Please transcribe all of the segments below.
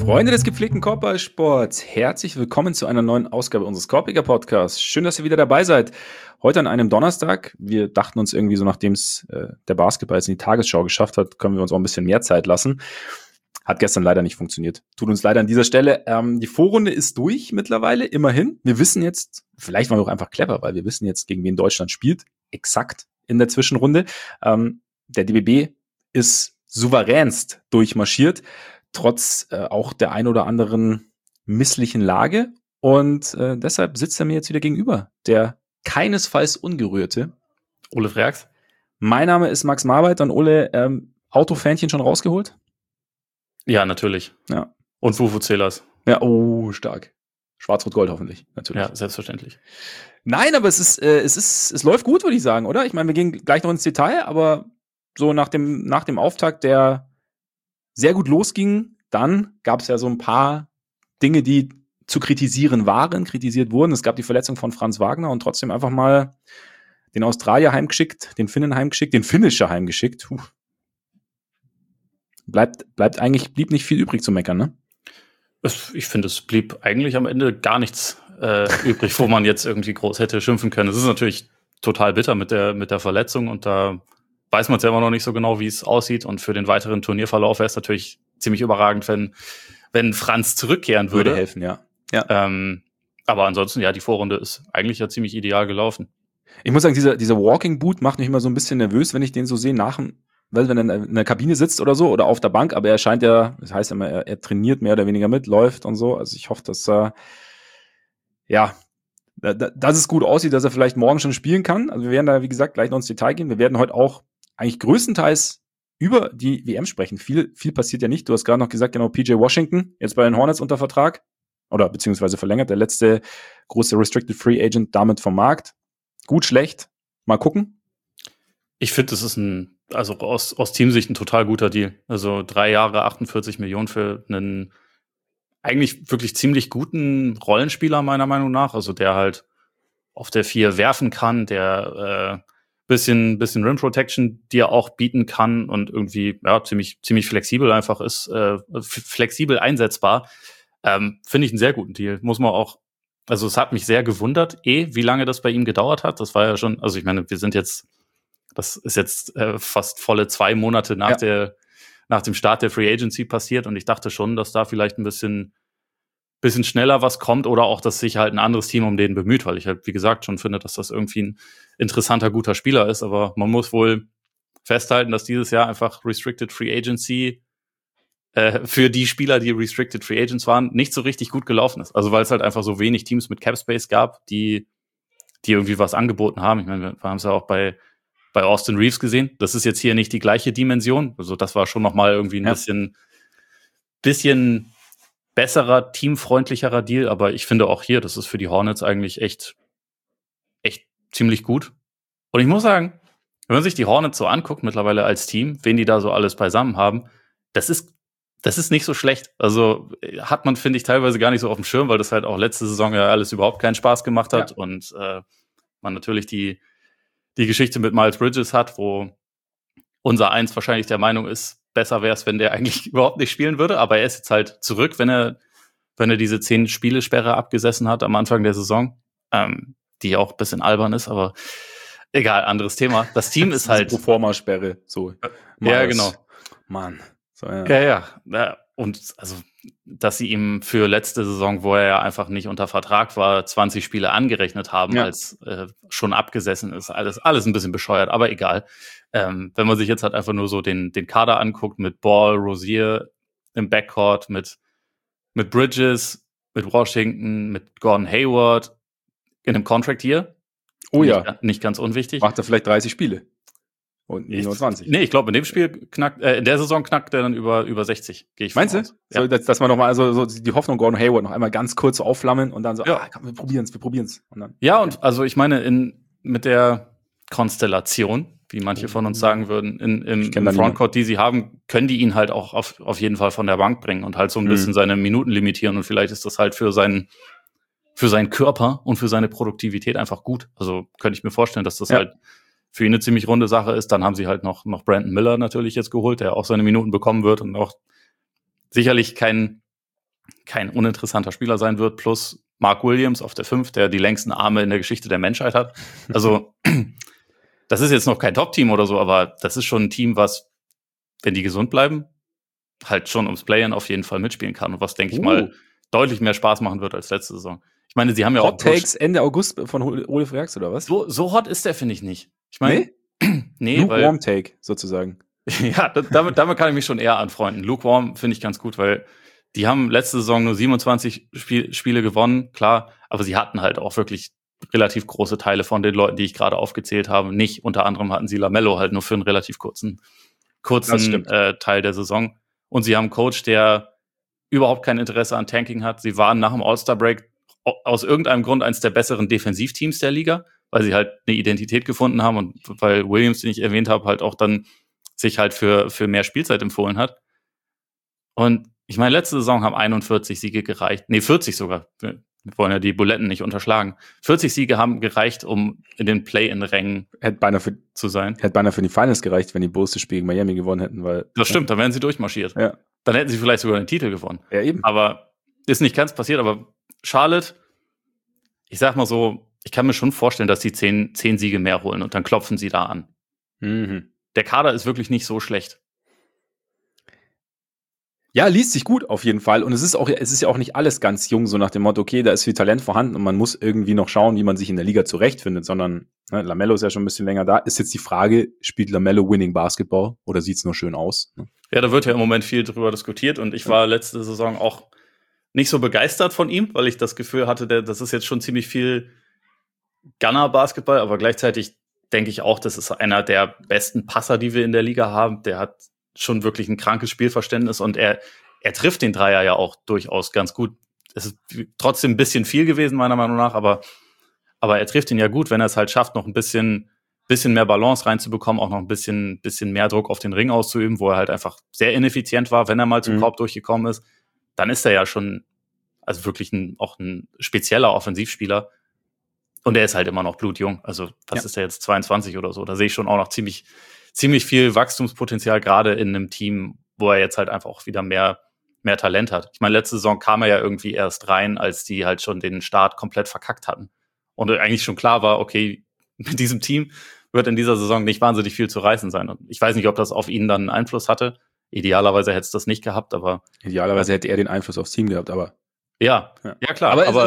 Freunde des gepflegten Korbballsports, herzlich willkommen zu einer neuen Ausgabe unseres Korbiger Podcasts. Schön, dass ihr wieder dabei seid. Heute an einem Donnerstag. Wir dachten uns irgendwie so, nachdem es der Basketball jetzt in die Tagesschau geschafft hat, können wir uns auch ein bisschen mehr Zeit lassen. Hat gestern leider nicht funktioniert. Tut uns leider an dieser Stelle. Die Vorrunde ist durch mittlerweile, immerhin. Wir wissen jetzt, vielleicht waren wir auch einfach clever, weil wir wissen jetzt, gegen wen Deutschland spielt. Exakt in der Zwischenrunde. Der DBB ist souveränst durchmarschiert, trotz auch der ein oder anderen misslichen Lage. Und deshalb sitzt er mir jetzt wieder gegenüber. Der keinesfalls ungerührte Ole Freaks. Mein Name ist Max Marbeit. Und Ole, Autofähnchen schon rausgeholt? Ja, natürlich. Ja. Und Vuvuzelas. Ja, oh, stark. Schwarz-Rot-Gold hoffentlich, natürlich. Ja, selbstverständlich. Nein, aber es läuft gut, würde ich sagen, oder? Ich meine, wir gehen gleich noch ins Detail, aber so nach dem Auftakt, der sehr gut losging, dann gab es ja so ein paar Dinge, die zu kritisiert wurden. Es gab die Verletzung von Franz Wagner und trotzdem einfach mal den Australier heimgeschickt, den Finnen heimgeschickt, den Finisher heimgeschickt. Blieb nicht viel übrig zu meckern, ne? Ich finde, es blieb eigentlich am Ende gar nichts übrig, wo man jetzt irgendwie groß hätte schimpfen können. Es ist natürlich total bitter mit der Verletzung und da weiß man selber noch nicht so genau, wie es aussieht. Und für den weiteren Turnierverlauf wäre es natürlich ziemlich überragend, wenn Franz zurückkehren würde. Würde helfen, ja. Aber ansonsten, ja, die Vorrunde ist eigentlich ja ziemlich ideal gelaufen. Ich muss sagen, dieser Walking Boot macht mich immer so ein bisschen nervös, wenn ich den so sehe wenn er in der Kabine sitzt oder so oder auf der Bank, aber er scheint ja, das heißt immer, er trainiert mehr oder weniger mit, läuft und so. Also ich hoffe, dass dass es gut aussieht, dass er vielleicht morgen schon spielen kann. Also wir werden da, wie gesagt, gleich noch ins Detail gehen. Wir werden heute auch eigentlich größtenteils über die WM sprechen. Viel passiert ja nicht. Du hast gerade noch gesagt, genau, PJ Washington, jetzt bei den Hornets unter Vertrag oder beziehungsweise verlängert, der letzte große Restricted Free Agent damit vom Markt. Gut, schlecht, mal gucken. Ich finde, das ist aus Teamsicht ein total guter Deal. Also 3 Jahre, 48 Millionen für einen eigentlich wirklich ziemlich guten Rollenspieler, meiner Meinung nach. Also der halt auf der 4 werfen kann, der bisschen Rim Protection dir auch bieten kann und irgendwie ziemlich flexibel einfach ist, flexibel einsetzbar. Finde ich einen sehr guten Deal. Muss man auch, also es hat mich sehr gewundert, wie lange das bei ihm gedauert hat. Das war ja schon, also ich meine, das ist jetzt fast volle 2 Monate nach dem Start der Free Agency passiert und ich dachte schon, dass da vielleicht ein bisschen schneller was kommt oder auch, dass sich halt ein anderes Team um den bemüht, weil ich halt, wie gesagt, schon finde, dass das irgendwie ein interessanter, guter Spieler ist, aber man muss wohl festhalten, dass dieses Jahr einfach Restricted Free Agency für die Spieler, die Restricted Free Agents waren, nicht so richtig gut gelaufen ist. Also weil es halt einfach so wenig Teams mit Cap Space gab, die irgendwie was angeboten haben. Ich meine, wir haben es ja auch bei Austin Reeves gesehen. Das ist jetzt hier nicht die gleiche Dimension. Also das war schon nochmal irgendwie ein bisschen besserer, teamfreundlicherer Deal. Aber ich finde auch hier, das ist für die Hornets eigentlich echt ziemlich gut. Und ich muss sagen, wenn man sich die Hornets so anguckt mittlerweile als Team, wen die da so alles beisammen haben, das ist nicht so schlecht. Also hat man, finde ich, teilweise gar nicht so auf dem Schirm, weil das halt auch letzte Saison ja alles überhaupt keinen Spaß gemacht hat. Ja. Und man natürlich die Geschichte mit Miles Bridges hat, wo unser Eins wahrscheinlich der Meinung ist, besser wäre es, wenn der eigentlich überhaupt nicht spielen würde. Aber er ist jetzt halt zurück, wenn er diese 10-Spiele-Sperre abgesessen hat am Anfang der Saison, die auch ein bisschen albern ist, aber egal, anderes Thema. Das Team ist halt Proforma-Sperre, so. Ja, genau. Mann. So, ja. Und also, dass sie ihm für letzte Saison, wo er ja einfach nicht unter Vertrag war, 20 Spiele angerechnet haben, als schon abgesessen ist. Alles ein bisschen bescheuert, aber egal. Wenn man sich jetzt halt einfach nur so den Kader anguckt mit Ball, Rozier im Backcourt, mit Bridges, mit Washington, mit Gordon Hayward in einem Contract hier. Oh nicht ganz unwichtig. Macht er vielleicht 30 Spiele. Und nicht nur 20. Nee, ich glaube, in dem Spiel in der Saison knackt er dann über 60. Gehe ich von aus. Meinst du? Ja. So, dass man nochmal, also so die Hoffnung Gordon Hayward noch einmal ganz kurz aufflammen und dann so, komm, wir probieren's. Und dann, ja, und also ich meine, mit der Konstellation, wie manche von uns sagen würden, im Frontcourt, die sie haben, können die ihn halt auch auf jeden Fall von der Bank bringen und halt so ein bisschen seine Minuten limitieren und vielleicht ist das halt für seinen Körper und für seine Produktivität einfach gut. Also könnte ich mir vorstellen, dass das halt für ihn eine ziemlich runde Sache ist. Dann haben sie halt noch Brandon Miller natürlich jetzt geholt, der auch seine Minuten bekommen wird und auch sicherlich kein kein uninteressanter Spieler sein wird, plus Mark Williams auf der 5, der die längsten Arme in der Geschichte der Menschheit hat. Also, das ist jetzt noch kein Top-Team oder so, aber das ist schon ein Team, was, wenn die gesund bleiben, halt schon ums Play-In auf jeden Fall mitspielen kann und was, denke ich mal, deutlich mehr Spaß machen wird als letzte Saison. Ich meine, sie haben ja Hot Takes Ende August von Ole Freaks oder was? So hot ist der, finde ich nicht. Ich meine, nee, Lukewarm Take sozusagen. Ja, damit kann ich mich schon eher anfreunden. Lukewarm finde ich ganz gut, weil die haben letzte Saison nur 27 Spiele gewonnen, klar, aber sie hatten halt auch wirklich relativ große Teile von den Leuten, die ich gerade aufgezählt habe, nicht. Unter anderem hatten sie LaMelo halt nur für einen relativ kurzen Teil der Saison. Und sie haben einen Coach, der überhaupt kein Interesse an Tanking hat. Sie waren nach dem All-Star-Break aus irgendeinem Grund eines der besseren Defensivteams der Liga, weil sie halt eine Identität gefunden haben und weil Williams, den ich erwähnt habe, halt auch dann sich halt für mehr Spielzeit empfohlen hat. Und ich meine, letzte Saison haben 41 Siege gereicht. Nee, 40 sogar. Wir wollen ja die Buletten nicht unterschlagen. 40 Siege haben gereicht, um in den Play-in-Rängen zu sein. Hätte beinahe für die Finals gereicht, wenn die Bulls das Spiel gegen Miami gewonnen hätten. Weil das stimmt, dann wären sie durchmarschiert. Ja. Dann hätten sie vielleicht sogar den Titel gewonnen. Ja, eben. Aber ist nicht ganz passiert. Aber Charlotte, ich sag mal so, ich kann mir schon vorstellen, dass sie 10 Siege mehr holen und dann klopfen sie da an. Mhm. Der Kader ist wirklich nicht so schlecht. Ja, liest sich gut auf jeden Fall. Und es ist ja auch nicht alles ganz jung, so nach dem Motto, okay, da ist viel Talent vorhanden und man muss irgendwie noch schauen, wie man sich in der Liga zurechtfindet, sondern LaMelo ist ja schon ein bisschen länger da. Ist jetzt die Frage, spielt LaMelo Winning Basketball oder sieht's nur schön aus? Ja, da wird ja im Moment viel drüber diskutiert und ich war letzte Saison auch nicht so begeistert von ihm, weil ich das Gefühl hatte, das ist jetzt schon ziemlich viel Gunner-Basketball, aber gleichzeitig denke ich auch, das ist einer der besten Passer, die wir in der Liga haben. Der hat schon wirklich ein krankes Spielverständnis und er trifft den Dreier ja auch durchaus ganz gut. Es ist trotzdem ein bisschen viel gewesen, meiner Meinung nach, aber er trifft ihn ja gut, wenn er es halt schafft, noch ein bisschen mehr Balance reinzubekommen, auch noch ein bisschen mehr Druck auf den Ring auszuüben, wo er halt einfach sehr ineffizient war, wenn er mal zum Korb durchgekommen ist. Dann ist er ja schon also wirklich auch ein spezieller Offensivspieler. Und er ist halt immer noch blutjung. Also was ist er jetzt, 22 oder so? Da sehe ich schon auch noch ziemlich viel Wachstumspotenzial, gerade in einem Team, wo er jetzt halt einfach auch wieder mehr Talent hat. Ich meine, letzte Saison kam er ja irgendwie erst rein, als die halt schon den Start komplett verkackt hatten. Und eigentlich schon klar war, okay, mit diesem Team wird in dieser Saison nicht wahnsinnig viel zu reißen sein. Und ich weiß nicht, ob das auf ihn dann einen Einfluss hatte. Idealerweise hätte es das nicht gehabt, aber idealerweise hätte er den Einfluss aufs Team gehabt, aber ja klar. Aber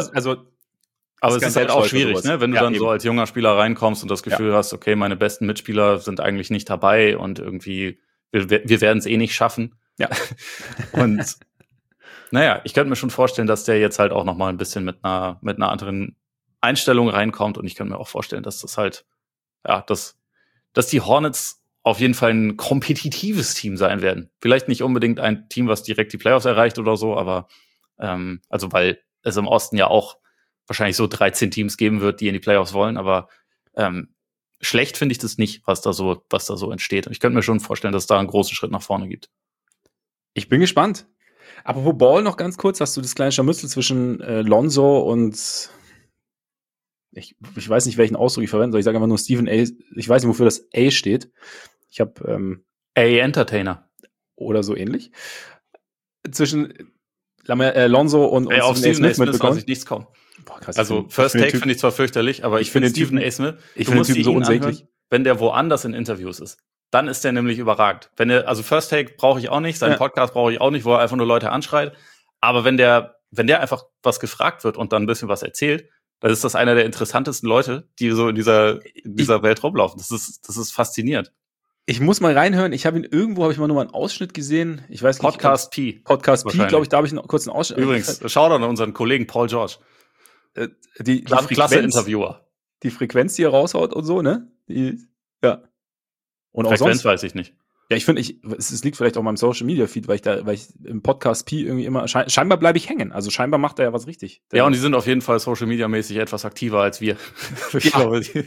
es ist halt auch schwierig, ne? Wenn du dann eben so als junger Spieler reinkommst und das Gefühl hast, okay, meine besten Mitspieler sind eigentlich nicht dabei und irgendwie, wir werden es eh nicht schaffen. Ja. Und naja, ich könnte mir schon vorstellen, dass der jetzt halt auch noch mal ein bisschen mit einer anderen Einstellung reinkommt und ich könnte mir auch vorstellen, dass das halt, dass die Hornets auf jeden Fall ein kompetitives Team sein werden. Vielleicht nicht unbedingt ein Team, was direkt die Playoffs erreicht oder so, aber also weil es im Osten ja auch wahrscheinlich so 13 Teams geben wird, die in die Playoffs wollen, aber schlecht finde ich das nicht, was da so entsteht. Und ich könnte mir schon vorstellen, dass es da einen großen Schritt nach vorne gibt. Ich bin gespannt. Apropos Ball noch ganz kurz, hast du das kleine Scharmützel zwischen Lonzo und ich weiß nicht, welchen Ausdruck ich verwenden soll. Ich sage einfach nur Stephen A. Ich weiß nicht, wofür das A steht. Ich habe A Entertainer oder so ähnlich. Zwischen Lonzo und auf Stephen A. Smith mitbekommen. Lasse ich nichts kommen. Boah, krass, also First Take finde ich zwar fürchterlich, aber ich finde Stephen A. Smith, ich finde den Typen so unsäglich. Wenn der woanders in Interviews ist, dann ist der nämlich überragt. Also First Take brauche ich auch nicht, seinen Podcast brauche ich auch nicht, wo er einfach nur Leute anschreit. Aber wenn der einfach was gefragt wird und dann ein bisschen was erzählt, dann ist das einer der interessantesten Leute, die so in dieser Welt rumlaufen. Das ist faszinierend. Ich muss mal reinhören. Habe ich mal nur mal einen Ausschnitt gesehen. Ich weiß nicht. Podcast P, glaube ich, da habe ich noch kurz einen Ausschnitt. Übrigens, schau an unseren Kollegen Paul George. Die klasse Interviewer. Die Frequenz, die er raushaut und so, ne? Und auch Frequenz weiß ich nicht. Ja, ich finde, es liegt vielleicht auch meinem Social Media Feed, weil ich im Podcast P irgendwie immer, scheinbar bleibe ich hängen. Also scheinbar macht er ja was richtig. Ja, und die sind auf jeden Fall Social Media mäßig etwas aktiver als wir. Ich glaube, die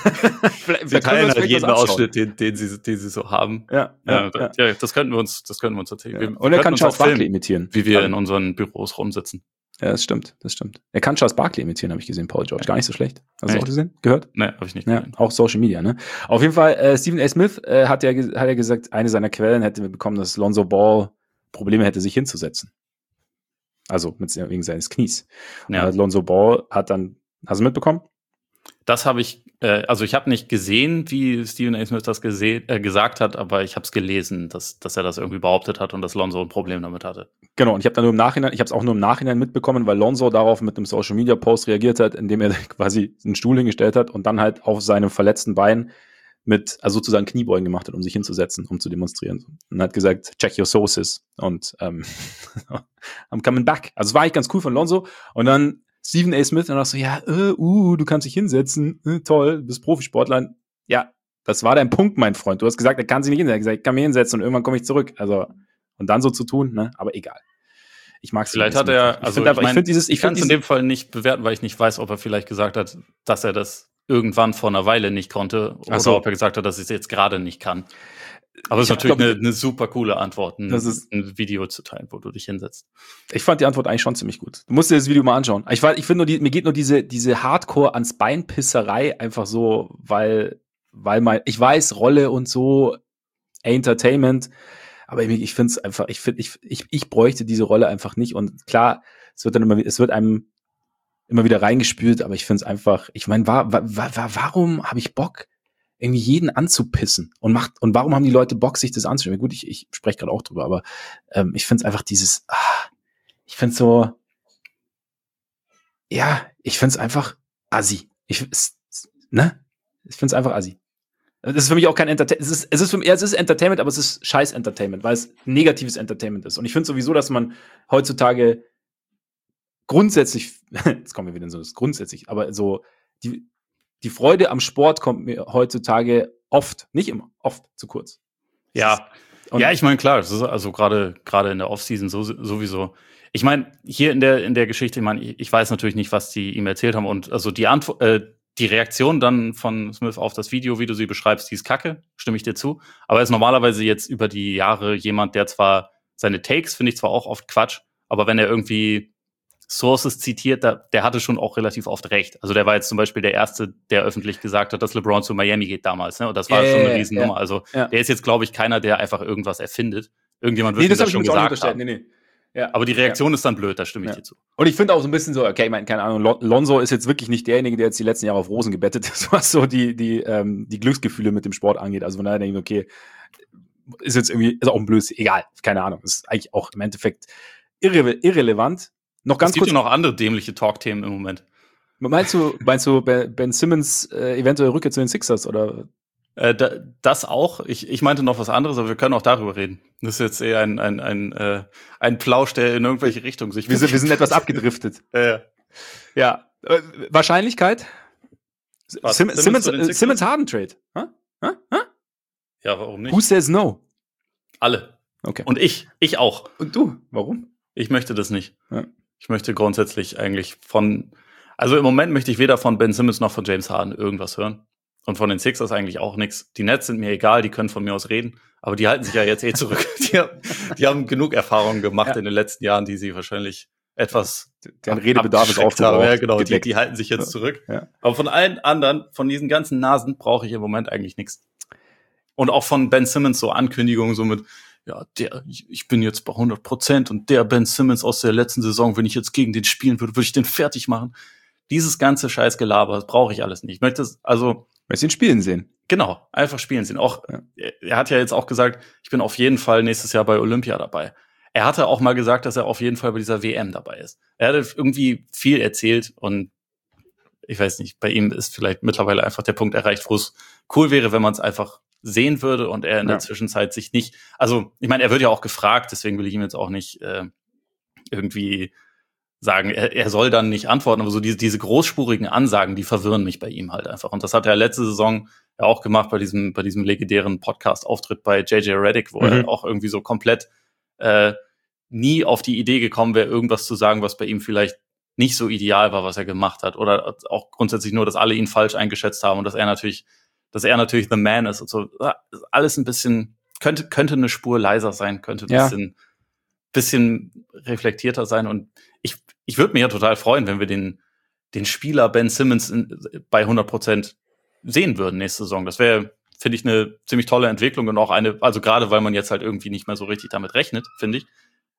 teilen halt jeden Ausschnitt, den sie so haben. Ja, das könnten wir uns erzählen. Ja. Und er kann Charles Barkley imitieren. Wie wir in unseren Büros rumsitzen. Ja, das stimmt. Er kann Charles Barkley imitieren, habe ich gesehen, Paul George. Gar nicht so schlecht. Hast du auch gesehen? Gehört? Nee, habe ich nicht gesehen. Auch Social Media, ne? Auf jeden Fall, Stephen A. Smith hat ja gesagt, eine seiner Quellen hätte bekommen, dass Lonzo Ball Probleme hätte, sich hinzusetzen. Also wegen seines Knies. Ja. Und Lonzo Ball hat dann, hast du mitbekommen? Das habe ich, also ich habe nicht gesehen, wie Stephen A. Smith das gesagt hat, aber ich habe es gelesen, dass er das irgendwie behauptet hat und dass Lonzo ein Problem damit hatte. Genau, und ich habe es auch nur im Nachhinein mitbekommen, weil Lonzo darauf mit einem Social Media Post reagiert hat, indem er quasi einen Stuhl hingestellt hat und dann halt auf seinem verletzten Bein also sozusagen Kniebeugen gemacht hat, um sich hinzusetzen, um zu demonstrieren. Und hat gesagt, check your sources und I'm coming back. Also es war eigentlich ganz cool von Lonzo. Und dann Stephen A. Smith und dann so, ja, du kannst dich hinsetzen, toll, du bist Profisportler. Ja, das war dein Punkt, mein Freund. Du hast gesagt, er kann sich nicht hinsetzen. Er hat gesagt, ich kann mich hinsetzen und irgendwann komme ich zurück. Also, und dann so zu tun, ne? Aber egal. Ich mag es. Vielleicht hat er, also ich kann es in dem Fall nicht bewerten, weil ich nicht weiß, ob er vielleicht gesagt hat, dass er das irgendwann vor einer Weile nicht konnte oder ob er gesagt hat, dass er es jetzt gerade nicht kann. Aber es ist natürlich eine super coole Antwort, ein Video zu teilen, wo du dich hinsetzt. Ich fand die Antwort eigentlich schon ziemlich gut. Du musst dir das Video mal anschauen. Ich finde mir geht nur diese Hardcore ans Bein Pisserei einfach so, weil ich weiß, Rolle und so, Entertainment, aber ich finde es einfach, ich bräuchte diese Rolle einfach nicht und klar, es wird einem immer wieder reingespült, aber ich finde es einfach, ich meine, warum habe ich Bock, irgendwie jeden anzupissen und warum haben die Leute Bock, sich das anzuschauen? Gut, ich spreche gerade auch drüber, aber ich finde es einfach ich finde so, ja, ich finde es einfach assi. Ich finde es einfach assi. Das ist für mich auch kein Entertainment. Es ist Entertainment, aber es ist scheiß Entertainment, weil es negatives Entertainment ist. Und ich finde sowieso, dass man heutzutage grundsätzlich, jetzt kommen wir wieder in so das grundsätzlich, aber so die Freude am Sport kommt mir heutzutage oft, nicht immer, oft zu kurz. Ja, ich meine, klar, das ist also gerade in der Offseason sowieso. Ich meine, hier in der Geschichte, ich weiß natürlich nicht, was die ihm erzählt haben und also die Reaktion dann von Smith auf das Video, wie du sie beschreibst, die ist kacke, stimme ich dir zu. Aber er ist normalerweise jetzt über die Jahre jemand, der zwar seine Takes, finde ich zwar auch oft Quatsch, aber wenn er irgendwie Sources zitiert, der hatte schon auch relativ oft recht. Also der war jetzt zum Beispiel der Erste, der öffentlich gesagt hat, dass LeBron zu Miami geht damals. Ne? Und das war schon eine Riesennummer. Also der ist jetzt, glaube ich, keiner, der einfach irgendwas erfindet. Irgendjemand wird das schon gesagt haben. Nee. Ja, aber die Reaktion ist dann blöd, da stimme ich dir zu. Und ich finde auch so ein bisschen so, okay, ich meine, keine Ahnung, Lonzo ist jetzt wirklich nicht derjenige, der jetzt die letzten Jahre auf Rosen gebettet ist, was so die Glücksgefühle mit dem Sport angeht. Also von daher denke ich, okay, ist jetzt irgendwie, ist auch ein Blödsinn, egal, keine Ahnung, ist eigentlich auch im Endeffekt irrelevant. Noch ganz kurz. Es gibt ja noch andere dämliche Talk-Themen im Moment. Meinst du Ben Simmons eventuell Rückkehr zu den Sixers, oder? Das auch. Ich meinte noch was anderes, aber wir können auch darüber reden. Das ist jetzt eher ein Plausch, der in irgendwelche Richtungen sich... Wir sind etwas abgedriftet. Ja. Wahrscheinlichkeit? Simmons Harden Trade. Huh? Ja, warum nicht? Who says no? Alle. Okay. Und ich auch. Und du? Warum? Ich möchte das nicht. Ja. Ich möchte grundsätzlich eigentlich also im Moment möchte ich weder von Ben Simmons noch von James Harden irgendwas hören. Und von den Sixers eigentlich auch nichts. Die Nets sind mir egal, die können von mir aus reden. Aber die halten sich ja jetzt zurück. Die haben genug Erfahrungen gemacht in den letzten Jahren, die sie wahrscheinlich etwas... Deren Redebedarf ist aufgebraucht. Ja, genau, die halten sich jetzt zurück. Ja. Aber von allen anderen, von diesen ganzen Nasen, brauche ich im Moment eigentlich nichts. Und auch von Ben Simmons so Ankündigungen, so mit, ja, ich bin jetzt bei 100% und der Ben Simmons aus der letzten Saison, wenn ich jetzt gegen den spielen würde ich den fertig machen. Dieses ganze Scheißgelaber, das brauche ich alles nicht. Ich möchte es, also... Möchtest ihn spielen sehen? Genau, einfach spielen sehen. Auch, er hat ja jetzt auch gesagt, ich bin auf jeden Fall nächstes Jahr bei Olympia dabei. Er hatte auch mal gesagt, dass er auf jeden Fall bei dieser WM dabei ist. Er hatte irgendwie viel erzählt und ich weiß nicht, bei ihm ist vielleicht mittlerweile einfach der Punkt erreicht, wo es cool wäre, wenn man es einfach sehen würde und er in der Zwischenzeit sich nicht, also ich meine, er wird ja auch gefragt, deswegen will ich ihm jetzt auch nicht irgendwie sagen, er soll dann nicht antworten, aber so diese großspurigen Ansagen, die verwirren mich bei ihm halt einfach. Und das hat er letzte Saison ja auch gemacht bei diesem legendären Podcast-Auftritt bei JJ Redick, wo er auch irgendwie so komplett nie auf die Idee gekommen wäre, irgendwas zu sagen, was bei ihm vielleicht nicht so ideal war, was er gemacht hat. Oder auch grundsätzlich nur, dass alle ihn falsch eingeschätzt haben und dass er natürlich the man ist und so. Alles ein bisschen, könnte eine Spur leiser sein, könnte ein bisschen reflektierter sein. Und ich würde mich ja total freuen, wenn wir den Spieler Ben Simmons bei 100% sehen würden nächste Saison. Das wäre, finde ich, eine ziemlich tolle Entwicklung und auch also gerade weil man jetzt halt irgendwie nicht mehr so richtig damit rechnet, finde ich.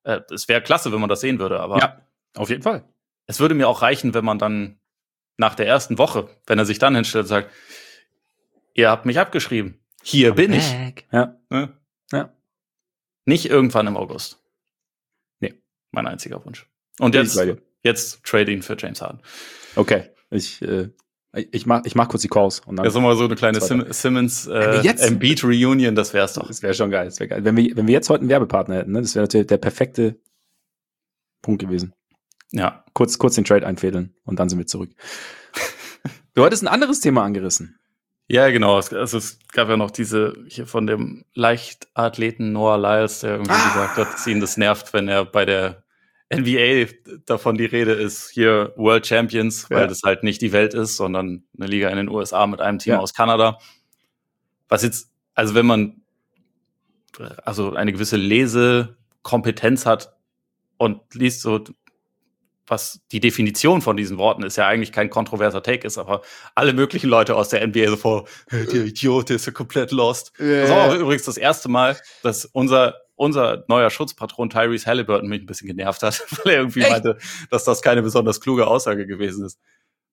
Es wäre klasse, wenn man das sehen würde, aber ja, auf jeden Fall. es würde mir auch reichen, wenn man dann nach der ersten Woche, wenn er sich dann hinstellt und sagt, ihr habt mich abgeschrieben, hier bin ich. Ja. Ne? Ja. Nicht irgendwann im August. Nee. Mein einziger Wunsch. Und jetzt trade ihn für James Harden. Okay, ich mach kurz die Calls. Und dann das ist immer so eine kleine Simmons Embiid Reunion, das wär's doch. Das wäre schon geil. Wenn wir jetzt heute einen Werbepartner hätten, ne, das wäre natürlich der perfekte Punkt gewesen. Ja. Kurz den Trade einfädeln und dann sind wir zurück. Du hattest ein anderes Thema angerissen. Ja, genau. Es gab ja noch diese hier von dem Leichtathleten Noah Lyles, der irgendwie gesagt hat, dass ihn das nervt, wenn er bei der NBA davon die Rede ist, hier World Champions, weil das halt nicht die Welt ist, sondern eine Liga in den USA mit einem Team aus Kanada. Was jetzt, also wenn man eine gewisse Lesekompetenz hat und liest so, was die Definition von diesen Worten ist, ja eigentlich kein kontroverser Take ist, aber alle möglichen Leute aus der NBA so vor, der Idiot ist ja komplett lost. Das war auch übrigens das erste Mal, dass unser neuer Schutzpatron Tyrese Halliburton mich ein bisschen genervt hat, weil er irgendwie meinte, dass das keine besonders kluge Aussage gewesen ist.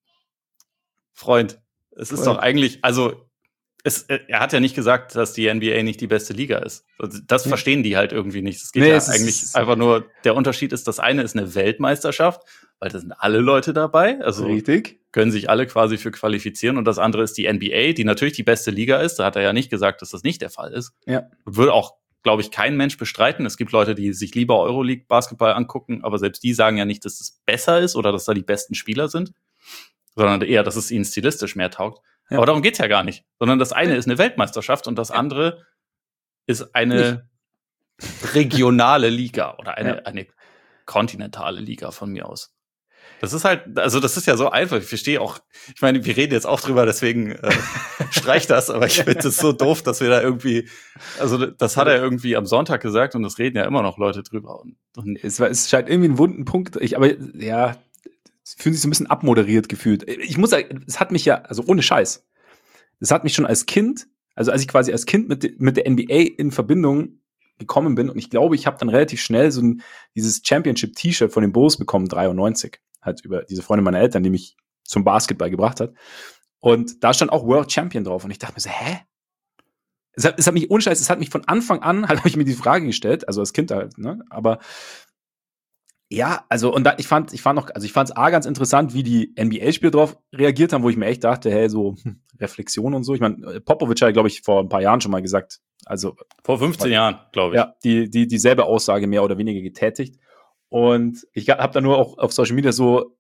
Freund, es ist doch eigentlich, also er hat ja nicht gesagt, dass die NBA nicht die beste Liga ist. Das verstehen die halt irgendwie nicht. Es geht eigentlich einfach nur, der Unterschied ist, das eine ist eine Weltmeisterschaft, weil da sind alle Leute dabei, also richtig, können sich alle quasi für qualifizieren, und das andere ist die NBA, die natürlich die beste Liga ist. Da hat er ja nicht gesagt, dass das nicht der Fall ist. Ja. Würde auch, glaube ich, kein Mensch bestreiten. Es gibt Leute, die sich lieber Euroleague-Basketball angucken, aber selbst die sagen ja nicht, dass es besser ist oder dass da die besten Spieler sind, sondern eher, dass es ihnen stilistisch mehr taugt. Ja. Aber darum geht's ja gar nicht. Sondern das eine ist eine Weltmeisterschaft und das andere ist eine regionale Liga oder eine kontinentale Liga von mir aus. Das ist halt, also das ist ja so einfach. Ich verstehe auch, ich meine, wir reden jetzt auch drüber, deswegen streich das, aber ich finde es so doof, dass wir da irgendwie, also das hat er irgendwie am Sonntag gesagt und das reden ja immer noch Leute drüber. Und es scheint irgendwie einen wunden Punkt, aber ja, es fühlt sich so ein bisschen abmoderiert gefühlt. Ich muss sagen, es hat mich ja, also ohne Scheiß, es hat mich schon als Kind, also als ich quasi als Kind mit der NBA in Verbindung gekommen bin, und ich glaube, ich habe dann relativ schnell so dieses Championship-T-Shirt von den Bulls bekommen, 93, halt über diese Freundin meiner Eltern, die mich zum Basketball gebracht hat. Und da stand auch World Champion drauf und ich dachte mir so, hä? Es hat mich, ohne Scheiß, es hat mich von Anfang an, halt habe ich mir die Frage gestellt, also als Kind halt, ne, aber ja, also, und ich fand es ganz interessant, wie die NBA-Spieler drauf reagiert haben, wo ich mir echt dachte, hey, so Reflexion und so. Ich meine, Popovic hat, glaube ich, vor ein paar Jahren schon mal gesagt, also vor 15 Jahren, glaube ich. Ja, dieselbe Aussage mehr oder weniger getätigt. Und ich habe da nur auch auf Social Media so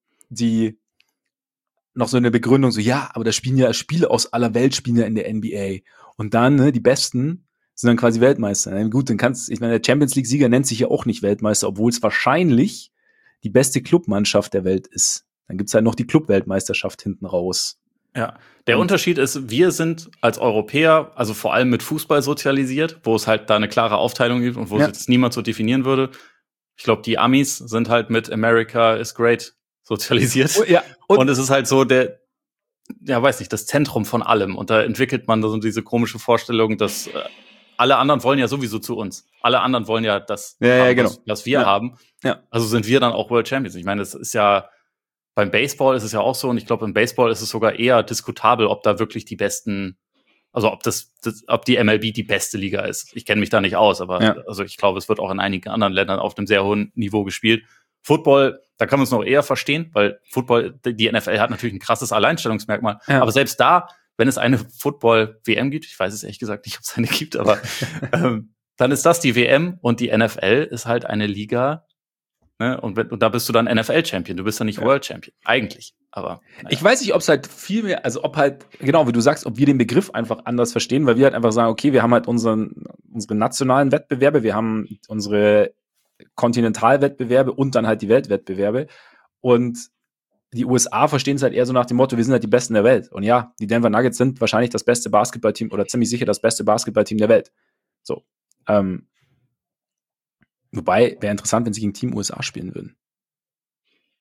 noch so eine Begründung, so, ja, aber da spielen ja Spiele aus aller Welt, spielen ja in der NBA. Und dann, ne, die Besten sind dann quasi Weltmeister. Gut, dann ich meine, der Champions League-Sieger nennt sich ja auch nicht Weltmeister, obwohl es wahrscheinlich die beste Clubmannschaft der Welt ist. Dann gibt's halt noch die Clubweltmeisterschaft hinten raus. Ja, der Unterschied ist, wir sind als Europäer, also vor allem mit Fußball sozialisiert, wo es halt da eine klare Aufteilung gibt und wo es jetzt niemand so definieren würde. Ich glaube, die Amis sind halt mit America is great sozialisiert. Ja, und es ist halt so weiß nicht, das Zentrum von allem. Und da entwickelt man so diese komische Vorstellung, dass alle anderen wollen ja sowieso zu uns. Alle anderen wollen ja das, was wir haben. Ja. Also sind wir dann auch World Champions. Ich meine, das ist ja, beim Baseball ist es ja auch so, und ich glaube, im Baseball ist es sogar eher diskutabel, ob da wirklich die besten, also ob die MLB die beste Liga ist. Ich kenne mich da nicht aus, aber also ich glaube, es wird auch in einigen anderen Ländern auf einem sehr hohen Niveau gespielt. Football, da kann man es noch eher verstehen, weil Football, die NFL hat natürlich ein krasses Alleinstellungsmerkmal. Ja. Aber selbst da, wenn es eine Football-WM gibt, ich weiß es ehrlich gesagt nicht, ob es eine gibt, aber dann ist das die WM und die NFL ist halt eine Liga, ne? Und da bist du dann NFL-Champion, du bist dann nicht World-Champion, eigentlich. Aber ich weiß nicht, ob es halt viel mehr, also ob halt, genau, wie du sagst, ob wir den Begriff einfach anders verstehen, weil wir halt einfach sagen, okay, wir haben halt unsere nationalen Wettbewerbe, wir haben unsere Kontinentalwettbewerbe und dann halt die Weltwettbewerbe, und die USA verstehen es halt eher so nach dem Motto, wir sind halt die Besten der Welt. Und ja, die Denver Nuggets sind wahrscheinlich das beste Basketballteam oder ziemlich sicher das beste Basketballteam der Welt. So. Wobei, wäre interessant, wenn sie gegen Team USA spielen würden.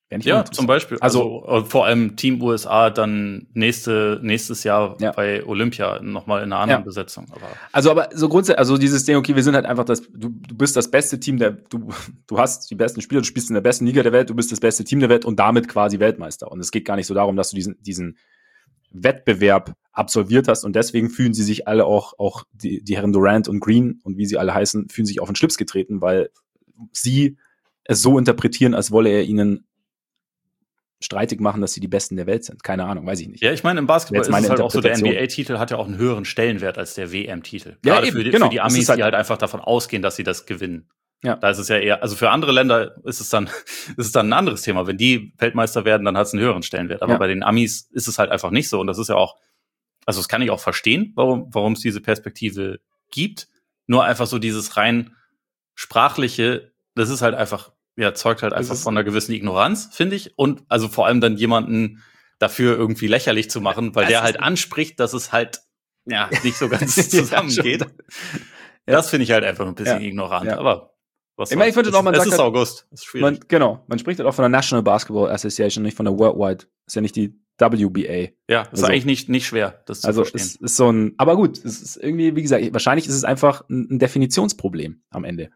Ja, zum Beispiel. Also vor allem Team USA dann nächstes Jahr bei Olympia nochmal in einer anderen Besetzung. Aber so grundsätzlich, also dieses Ding, okay, wir sind halt einfach du bist das beste Team, du hast die besten Spieler, du spielst in der besten Liga der Welt, du bist das beste Team der Welt und damit quasi Weltmeister. Und es geht gar nicht so darum, dass du diesen Wettbewerb absolviert hast und deswegen fühlen sie sich alle auch die Herren Durant und Green und wie sie alle heißen, fühlen sich auf den Schlips getreten, weil sie es so interpretieren, als wolle er ihnen streitig machen, dass sie die Besten der Welt sind. Keine Ahnung, weiß ich nicht. Ja, ich meine, im Basketball ist es halt auch so, der NBA-Titel hat ja auch einen höheren Stellenwert als der WM-Titel. Gerade für die Amis, die halt einfach davon ausgehen, dass sie das gewinnen. Ja. Da ist es ja eher, also für andere Länder ist es dann ein anderes Thema. Wenn die Weltmeister werden, dann hat es einen höheren Stellenwert. Aber bei den Amis ist es halt einfach nicht so. Und das ist ja auch, also das kann ich auch verstehen, warum es diese Perspektive gibt. Nur einfach so dieses rein sprachliche, das ist halt einfach, zeugt halt einfach von einer gewissen Ignoranz, finde ich. Und also vor allem dann jemanden dafür irgendwie lächerlich zu machen, weil der halt anspricht, dass es halt nicht so ganz zusammengeht. Das finde ich halt einfach ein bisschen ignorant. Aber ich meine, ich würde noch mal sagen, es ist August. Das ist schwierig. Man spricht halt auch von der National Basketball Association, nicht von der Worldwide. Ist ja nicht die WBA. Ja, ist eigentlich nicht schwer, das zu verstehen. Es ist so ein, aber gut, es ist irgendwie, wie gesagt, wahrscheinlich ist es einfach ein Definitionsproblem am Ende.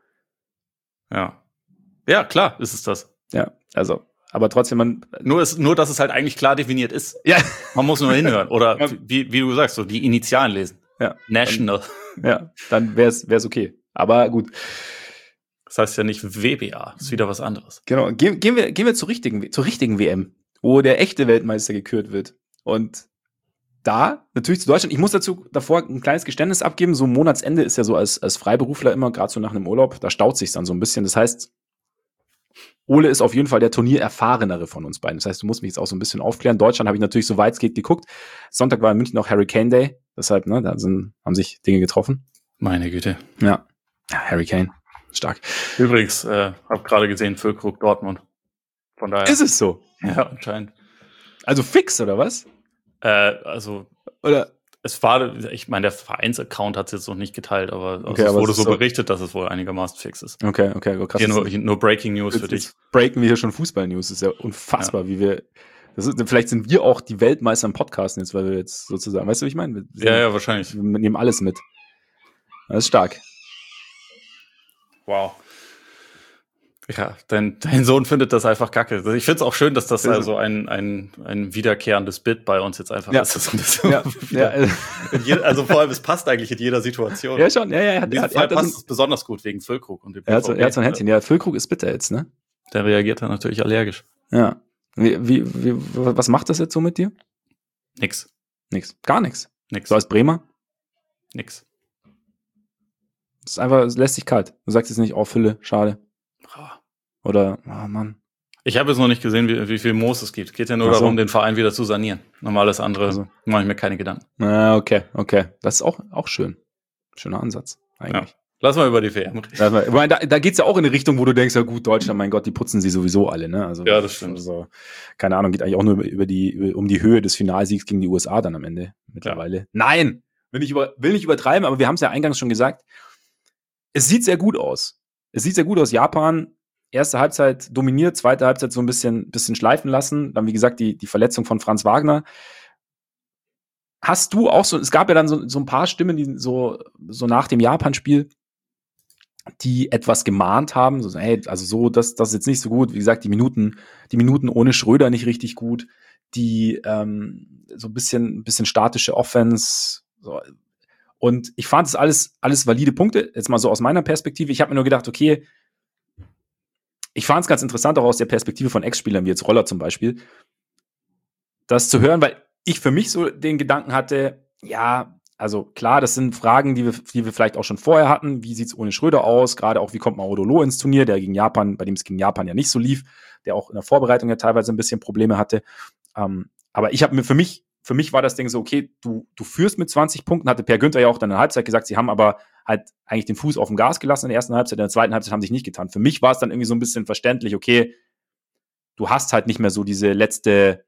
Ja, klar ist es das. Ja, also, aber trotzdem, nur, dass es halt eigentlich klar definiert ist. Ja. Man muss nur hinhören. Oder wie du sagst, so die Initialen lesen. Ja. National. Dann wär's okay. Aber gut. Das heißt ja nicht WBA, ist wieder was anderes. Genau. Gehen wir zur richtigen WM, wo der echte Weltmeister gekürt wird. Und da, natürlich zu Deutschland, ich muss davor ein kleines Geständnis abgeben, so Monatsende ist ja so als Freiberufler immer, gerade so nach einem Urlaub, da staut sich dann so ein bisschen. Das heißt, Ole ist auf jeden Fall der Turniererfahrenere von uns beiden. Das heißt, du musst mich jetzt auch so ein bisschen aufklären. Deutschland habe ich natürlich so weit es geht geguckt. Sonntag war in München auch Hurricane Day. Deshalb, da haben sich Dinge getroffen. Meine Güte. Ja, Hurricane. Stark. Übrigens, habe gerade gesehen, Füllkrug Dortmund. Von daher. Ist es so? Ja, anscheinend. Also fix, oder was? Oder es war, ich meine, der Vereinsaccount hat es jetzt noch nicht geteilt, aber okay, es wurde so berichtet, dass es wohl einigermaßen fix ist. Okay, krass. Hier nur Breaking News für dich. Breaken wir hier schon Fußball-News. Das ist ja unfassbar, wie wir. Vielleicht sind wir auch die Weltmeister im Podcasten jetzt, weil wir jetzt sozusagen, weißt du, wie ich meine? Ja, wahrscheinlich. Wir nehmen alles mit. Das ist stark. Wow. Ja, dein Sohn findet das einfach kacke. Ich finde es auch schön, dass das also ein wiederkehrendes Bit bei uns jetzt einfach ist. Also vor allem, es passt eigentlich in jeder Situation. Ja, schon. In diesem Fall passt es besonders gut wegen Füllkrug. Und er hat so ein Händchen. Ja, Füllkrug ist bitter jetzt, ne? Der reagiert dann natürlich allergisch. Ja. Was macht das jetzt so mit dir? Nix. Gar nichts. So als Bremer? Nix. Das ist einfach, es lässt sich kalt. Du sagst jetzt nicht, Fülle, schade. Oder, Mann. Ich habe jetzt noch nicht gesehen, wie viel Moos es gibt. Geht ja nur darum, den Verein wieder zu sanieren. Normales andere mache ich mir keine Gedanken. Okay. Das ist auch schön. Schöner Ansatz, eigentlich. Ja. Lass mal über die WM reden. Da geht's ja auch in eine Richtung, wo du denkst, ja gut, Deutschland, mein Gott, die putzen sie sowieso alle, ne? Also, ja, das stimmt. Also, keine Ahnung, geht eigentlich auch nur um die Höhe des Finalsiegs gegen die USA dann am Ende mittlerweile. Ja. Nein! Will nicht übertreiben, aber wir haben es ja eingangs schon gesagt. Es sieht sehr gut aus. Japan, erste Halbzeit dominiert, zweite Halbzeit so ein bisschen schleifen lassen. Dann, wie gesagt, die Verletzung von Franz Wagner. Hast du auch es gab ja dann so ein paar Stimmen, die so nach dem Japan-Spiel, die etwas gemahnt haben, das ist jetzt nicht so gut. Wie gesagt, die Minuten ohne Schröder nicht richtig gut. Die so ein bisschen statische Offense. So. Und ich fand es alles valide Punkte. Jetzt mal so aus meiner Perspektive. Ich habe mir nur gedacht, okay, ich fand es ganz interessant, auch aus der Perspektive von Ex-Spielern, wie jetzt Roller zum Beispiel, das zu hören, weil ich für mich so den Gedanken hatte, ja, also klar, das sind Fragen, die wir vielleicht auch schon vorher hatten. Wie sieht's ohne Schröder aus? Gerade auch, wie kommt Maudolo ins Turnier, bei dem es gegen Japan ja nicht so lief, der auch in der Vorbereitung ja teilweise ein bisschen Probleme hatte. Aber ich habe mir für mich war das Ding so, okay, du führst mit 20 Punkten, hatte Per Günther ja auch dann in der Halbzeit gesagt, sie haben aber halt eigentlich den Fuß auf dem Gas gelassen in der ersten Halbzeit, in der zweiten Halbzeit haben sie sich nicht getan. Für mich war es dann irgendwie so ein bisschen verständlich, okay, du hast halt nicht mehr so diese letzte,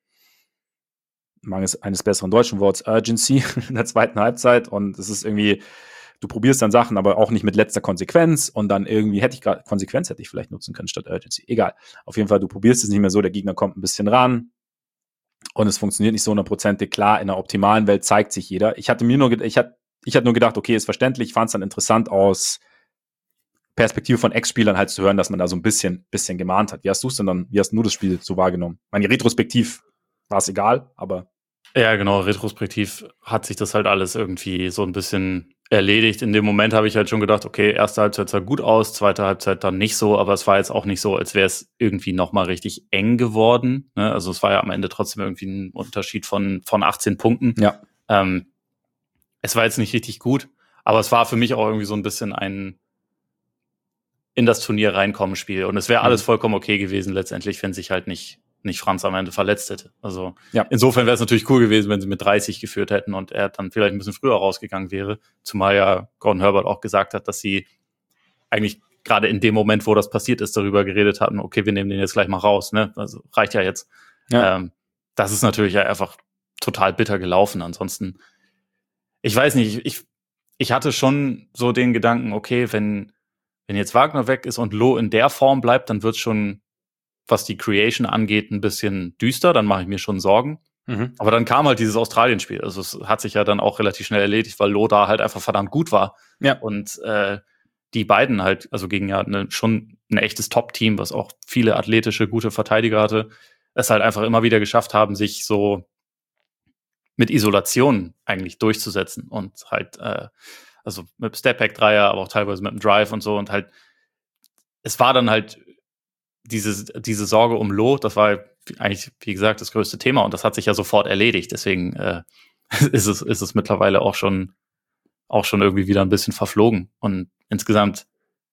mangels eines besseren deutschen Worts, Urgency in der zweiten Halbzeit und es ist irgendwie, du probierst dann Sachen, aber auch nicht mit letzter Konsequenz und dann irgendwie hätte ich vielleicht nutzen können statt Urgency. Egal. Auf jeden Fall, du probierst es nicht mehr so, der Gegner kommt ein bisschen ran und es funktioniert nicht so 100%. Klar, in einer optimalen Welt zeigt sich jeder. Ich hatte nur gedacht, okay, ist verständlich, ich fand es dann interessant aus Perspektive von Ex-Spielern halt zu hören, dass man da so ein bisschen gemahnt hat. Wie hast du das Spiel so wahrgenommen? Meine, retrospektiv war es egal, aber. Ja, genau, retrospektiv hat sich das halt alles irgendwie so ein bisschen erledigt. In dem Moment habe ich halt schon gedacht, okay, erste Halbzeit sah gut aus, zweite Halbzeit dann nicht so, aber es war jetzt auch nicht so, als wäre es irgendwie nochmal richtig eng geworden. Ne? Also es war ja am Ende trotzdem irgendwie ein Unterschied von 18 Punkten. Ja. Es war jetzt nicht richtig gut, aber es war für mich auch irgendwie so ein bisschen ein in das Turnier reinkommen Spiel. Und es wäre alles vollkommen okay gewesen letztendlich, wenn sich halt nicht Franz am Ende verletzt hätte. Also insofern wäre es natürlich cool gewesen, wenn sie mit 30 geführt hätten und er dann vielleicht ein bisschen früher rausgegangen wäre. Zumal ja Gordon Herbert auch gesagt hat, dass sie eigentlich gerade in dem Moment, wo das passiert ist, darüber geredet hatten, okay, wir nehmen den jetzt gleich mal raus. Ne? Also reicht ja jetzt. Ja. Das ist natürlich ja einfach total bitter gelaufen. Ansonsten, ich weiß nicht, ich hatte schon so den Gedanken, okay, wenn jetzt Wagner weg ist und Loh in der Form bleibt, dann wird es schon, was die Creation angeht, ein bisschen düster. Dann mache ich mir schon Sorgen. Aber dann kam halt dieses Australien-Spiel. Also es hat sich ja dann auch relativ schnell erledigt, weil Loh da halt einfach verdammt gut war. Ja. Und die beiden halt, also gegen ja schon ein echtes Top-Team, was auch viele athletische, gute Verteidiger hatte, es halt einfach immer wieder geschafft haben, sich so mit Isolation eigentlich durchzusetzen und halt also mit Step-Back-Dreier, aber auch teilweise mit dem Drive und so. Und halt, es war dann halt diese Sorge um Loh, das war eigentlich, wie gesagt, das größte Thema. Und das hat sich ja sofort erledigt. Deswegen ist es mittlerweile auch schon irgendwie wieder ein bisschen verflogen. Und insgesamt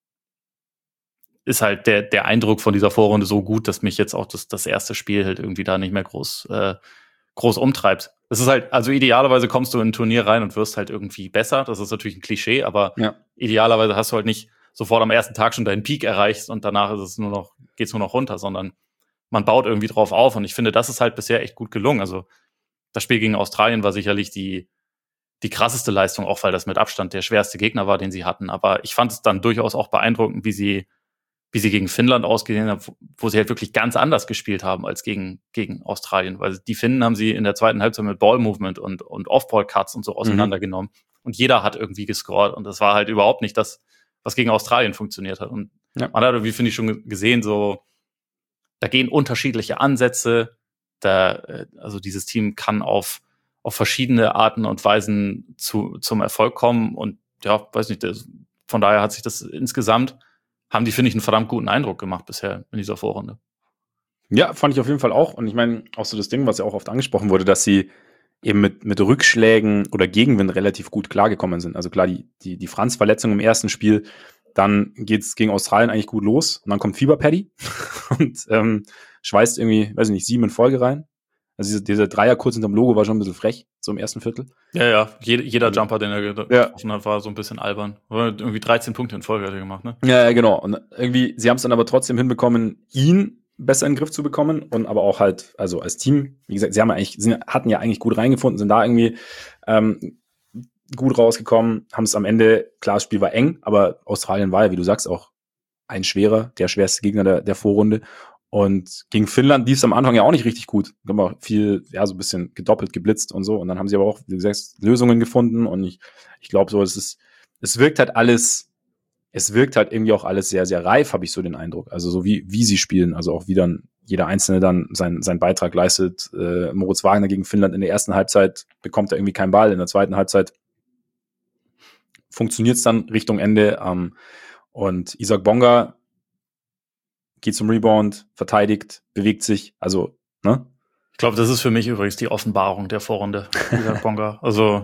ist halt der Eindruck von dieser Vorrunde so gut, dass mich jetzt auch das erste Spiel halt irgendwie da nicht mehr groß umtreibt. Es ist halt, also idealerweise kommst du in ein Turnier rein und wirst halt irgendwie besser. Das ist natürlich ein Klischee, aber idealerweise hast du halt nicht sofort am ersten Tag schon deinen Peak erreicht und danach geht's nur noch runter, sondern man baut irgendwie drauf auf. Und ich finde, das ist halt bisher echt gut gelungen. Also das Spiel gegen Australien war sicherlich die krasseste Leistung, auch weil das mit Abstand der schwerste Gegner war, den sie hatten. Aber ich fand es dann durchaus auch beeindruckend, wie sie gegen Finnland ausgesehen haben, wo sie halt wirklich ganz anders gespielt haben als gegen Australien. Weil die Finnen haben sie in der zweiten Halbzeit mit Ball-Movement und Off-Ball-Cuts und so auseinandergenommen. Und jeder hat irgendwie gescored. Und das war halt überhaupt nicht das, was gegen Australien funktioniert hat. Und man hat irgendwie, finde ich, schon gesehen, so, da gehen unterschiedliche Ansätze. Also dieses Team kann auf verschiedene Arten und Weisen zum Erfolg kommen. Und ja, weiß nicht, von daher hat sich das insgesamt, haben die, finde ich, einen verdammt guten Eindruck gemacht bisher in dieser Vorrunde. Ja, fand ich auf jeden Fall auch. Und ich meine, auch so das Ding, was ja auch oft angesprochen wurde, dass sie eben mit Rückschlägen oder Gegenwind relativ gut klargekommen sind. Also klar, die Franz-Verletzung im ersten Spiel, dann geht's gegen Australien eigentlich gut los und dann kommt Fieber-Paddy und schweißt irgendwie, weiß ich nicht, 7 in Folge rein. Also dieser Dreier kurz hinterm Logo war schon ein bisschen frech, so im ersten Viertel. Ja. Jeder Jumper, den er getroffen hat, war so ein bisschen albern. Irgendwie 13 Punkte in Folge hat er gemacht, ne? Ja, genau. Und irgendwie, sie haben es dann aber trotzdem hinbekommen, ihn besser in den Griff zu bekommen und aber auch halt, also als Team, wie gesagt, hatten ja eigentlich gut reingefunden, sind da irgendwie gut rausgekommen, haben es am Ende, klar, das Spiel war eng, aber Australien war ja, wie du sagst, auch der schwerste Gegner der Vorrunde. Und gegen Finnland lief es am Anfang ja auch nicht richtig gut. Da haben auch viel, so ein bisschen gedoppelt, geblitzt und so. Und dann haben sie aber auch, wie gesagt, Lösungen gefunden. Und ich glaube so, es wirkt halt irgendwie auch alles sehr, sehr reif, habe ich so den Eindruck. Also so wie sie spielen. Also auch wie dann jeder Einzelne dann seinen Beitrag leistet. Moritz Wagner gegen Finnland in der ersten Halbzeit bekommt er irgendwie keinen Ball. In der zweiten Halbzeit funktioniert es dann Richtung Ende. Und Isaac Bonga geht zum Rebound, verteidigt, bewegt sich, also, ne? Ich glaube, das ist für mich übrigens die Offenbarung der Vorrunde, Isaac Bonga. Also,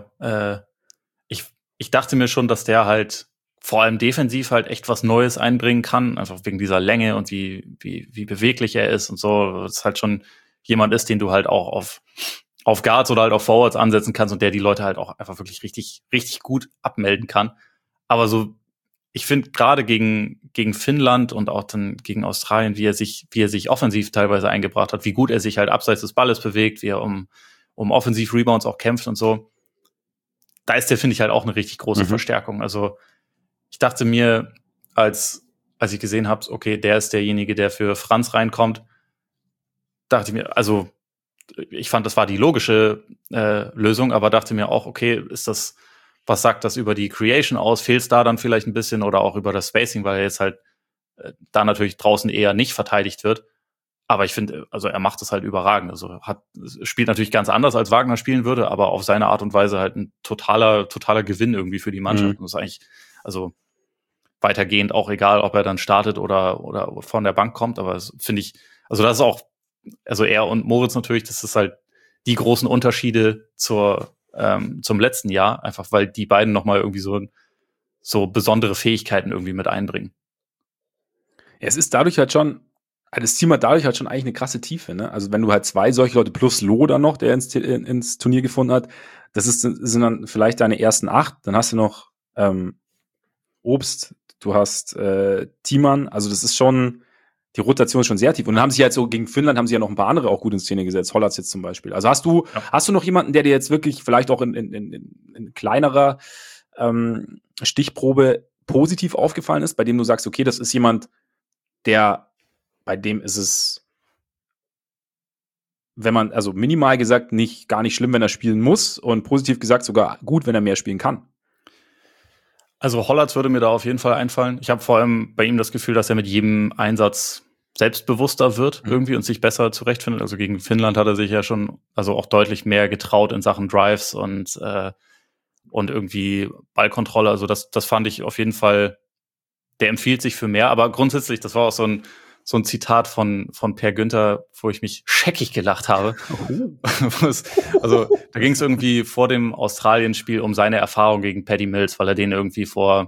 ich dachte mir schon, dass der halt vor allem defensiv halt echt was Neues einbringen kann, einfach wegen dieser Länge und wie beweglich er ist und so, dass halt schon jemand ist, den du halt auch auf Guards oder halt auf Forwards ansetzen kannst und der die Leute halt auch einfach wirklich richtig, richtig gut abmelden kann. Aber so, ich finde gerade gegen Finnland und auch dann gegen Australien, wie er sich offensiv teilweise eingebracht hat, wie gut er sich halt abseits des Balles bewegt, wie er um Offensiv-Rebounds auch kämpft und so. da ist der, finde ich, halt auch eine richtig große Verstärkung. Also ich dachte mir, als ich gesehen habe, okay, der ist derjenige, der für Franz reinkommt, dachte ich mir, also ich fand, das war die logische Lösung, aber dachte mir auch, okay, was sagt das über die Creation aus? Fehlt es da dann vielleicht ein bisschen oder auch über das Spacing, weil er jetzt halt da natürlich draußen eher nicht verteidigt wird. Aber ich finde, also er macht das halt überragend. Also spielt natürlich ganz anders, als Wagner spielen würde, aber auf seine Art und Weise halt ein totaler Gewinn irgendwie für die Mannschaft. Und das ist eigentlich, also weitergehend auch egal, ob er dann startet oder von der Bank kommt. Aber das finde ich, also das ist auch, also er und Moritz natürlich, das ist halt die großen Unterschiede zum letzten Jahr, einfach weil die beiden nochmal irgendwie so besondere Fähigkeiten irgendwie mit einbringen. Es ist dadurch halt schon, das Team hat dadurch halt schon eigentlich eine krasse Tiefe, ne? Also wenn du halt 2 solche Leute plus Loh dann noch, der ins Turnier gefunden hat, sind dann vielleicht deine ersten 8, dann hast du noch Obst, du hast Thiemann, also das ist schon, die Rotation ist schon sehr tief. Und dann haben sie halt so, gegen Finnland haben sie ja noch ein paar andere auch gut in Szene gesetzt, Hollatz jetzt zum Beispiel. Also hast du noch jemanden, der dir jetzt wirklich vielleicht auch in kleinerer Stichprobe positiv aufgefallen ist, bei dem du sagst, okay, das ist jemand, bei dem ist es, wenn man, also minimal gesagt, gar nicht schlimm, wenn er spielen muss und positiv gesagt sogar gut, wenn er mehr spielen kann? Also Hollatz würde mir da auf jeden Fall einfallen. Ich habe vor allem bei ihm das Gefühl, dass er mit jedem Einsatz selbstbewusster wird irgendwie und sich besser zurechtfindet. Also gegen Finnland hat er sich ja schon also auch deutlich mehr getraut in Sachen Drives und irgendwie Ballkontrolle. Also das fand ich auf jeden Fall, der empfiehlt sich für mehr. Aber grundsätzlich, das war auch so ein Zitat von Per Günther, wo ich mich scheckig gelacht habe. Also da ging es irgendwie vor dem Australien-Spiel um seine Erfahrung gegen Paddy Mills, weil er den irgendwie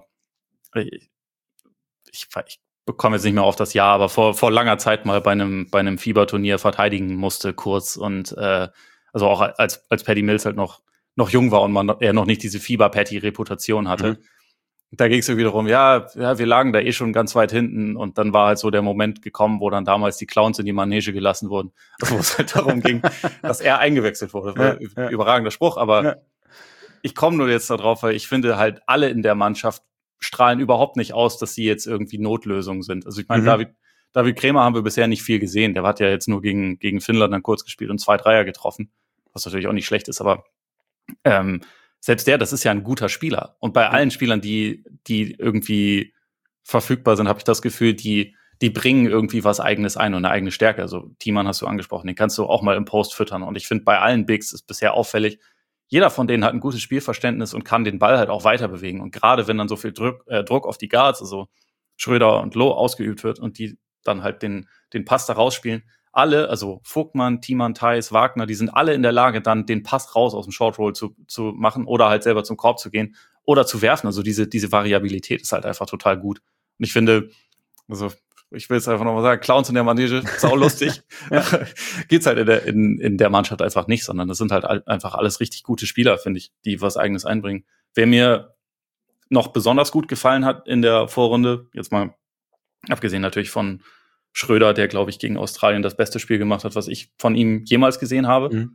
ich bekomme jetzt nicht mehr auf das Jahr, aber vor langer Zeit mal bei einem Fieberturnier verteidigen musste kurz und also auch als Paddy Mills halt noch jung war und er noch nicht diese Fieber-Patty-Reputation hatte. Da ging es irgendwie darum, ja, wir lagen da schon ganz weit hinten und dann war halt so der Moment gekommen, wo dann damals die Clowns in die Manege gelassen wurden, wo es halt darum ging, dass er eingewechselt wurde. Überragender Spruch, aber ich komme nur jetzt darauf, weil ich finde halt alle in der Mannschaft strahlen überhaupt nicht aus, dass sie jetzt irgendwie Notlösungen sind. Also ich meine, David Krämer haben wir bisher nicht viel gesehen. Der hat ja jetzt nur gegen Finnland dann kurz gespielt und 2 Dreier getroffen, was natürlich auch nicht schlecht ist, aber selbst das ist ja ein guter Spieler. Und bei allen Spielern, die irgendwie verfügbar sind, habe ich das Gefühl, die bringen irgendwie was Eigenes ein und eine eigene Stärke. Also Thiemann hast du angesprochen, den kannst du auch mal im Post füttern. Und ich finde, bei allen Bigs ist bisher auffällig, jeder von denen hat ein gutes Spielverständnis und kann den Ball halt auch weiter bewegen. Und gerade wenn dann so viel Druck auf die Guards, also Schröder und Loh, ausgeübt wird und die dann halt den Pass da rausspielen, alle, also Vogtmann, Thiemann, Theis, Wagner, die sind alle in der Lage, dann den Pass raus aus dem Short Roll zu machen oder halt selber zum Korb zu gehen oder zu werfen. Also diese Variabilität ist halt einfach total gut. Und ich finde, also ich will es einfach nochmal sagen, Clowns in der Manege, sau lustig. Geht's halt in der Mannschaft einfach nicht, sondern das sind halt einfach alles richtig gute Spieler, finde ich, die was Eigenes einbringen. Wer mir noch besonders gut gefallen hat in der Vorrunde, jetzt mal abgesehen natürlich von Schröder, der, glaube ich, gegen Australien das beste Spiel gemacht hat, was ich von ihm jemals gesehen habe,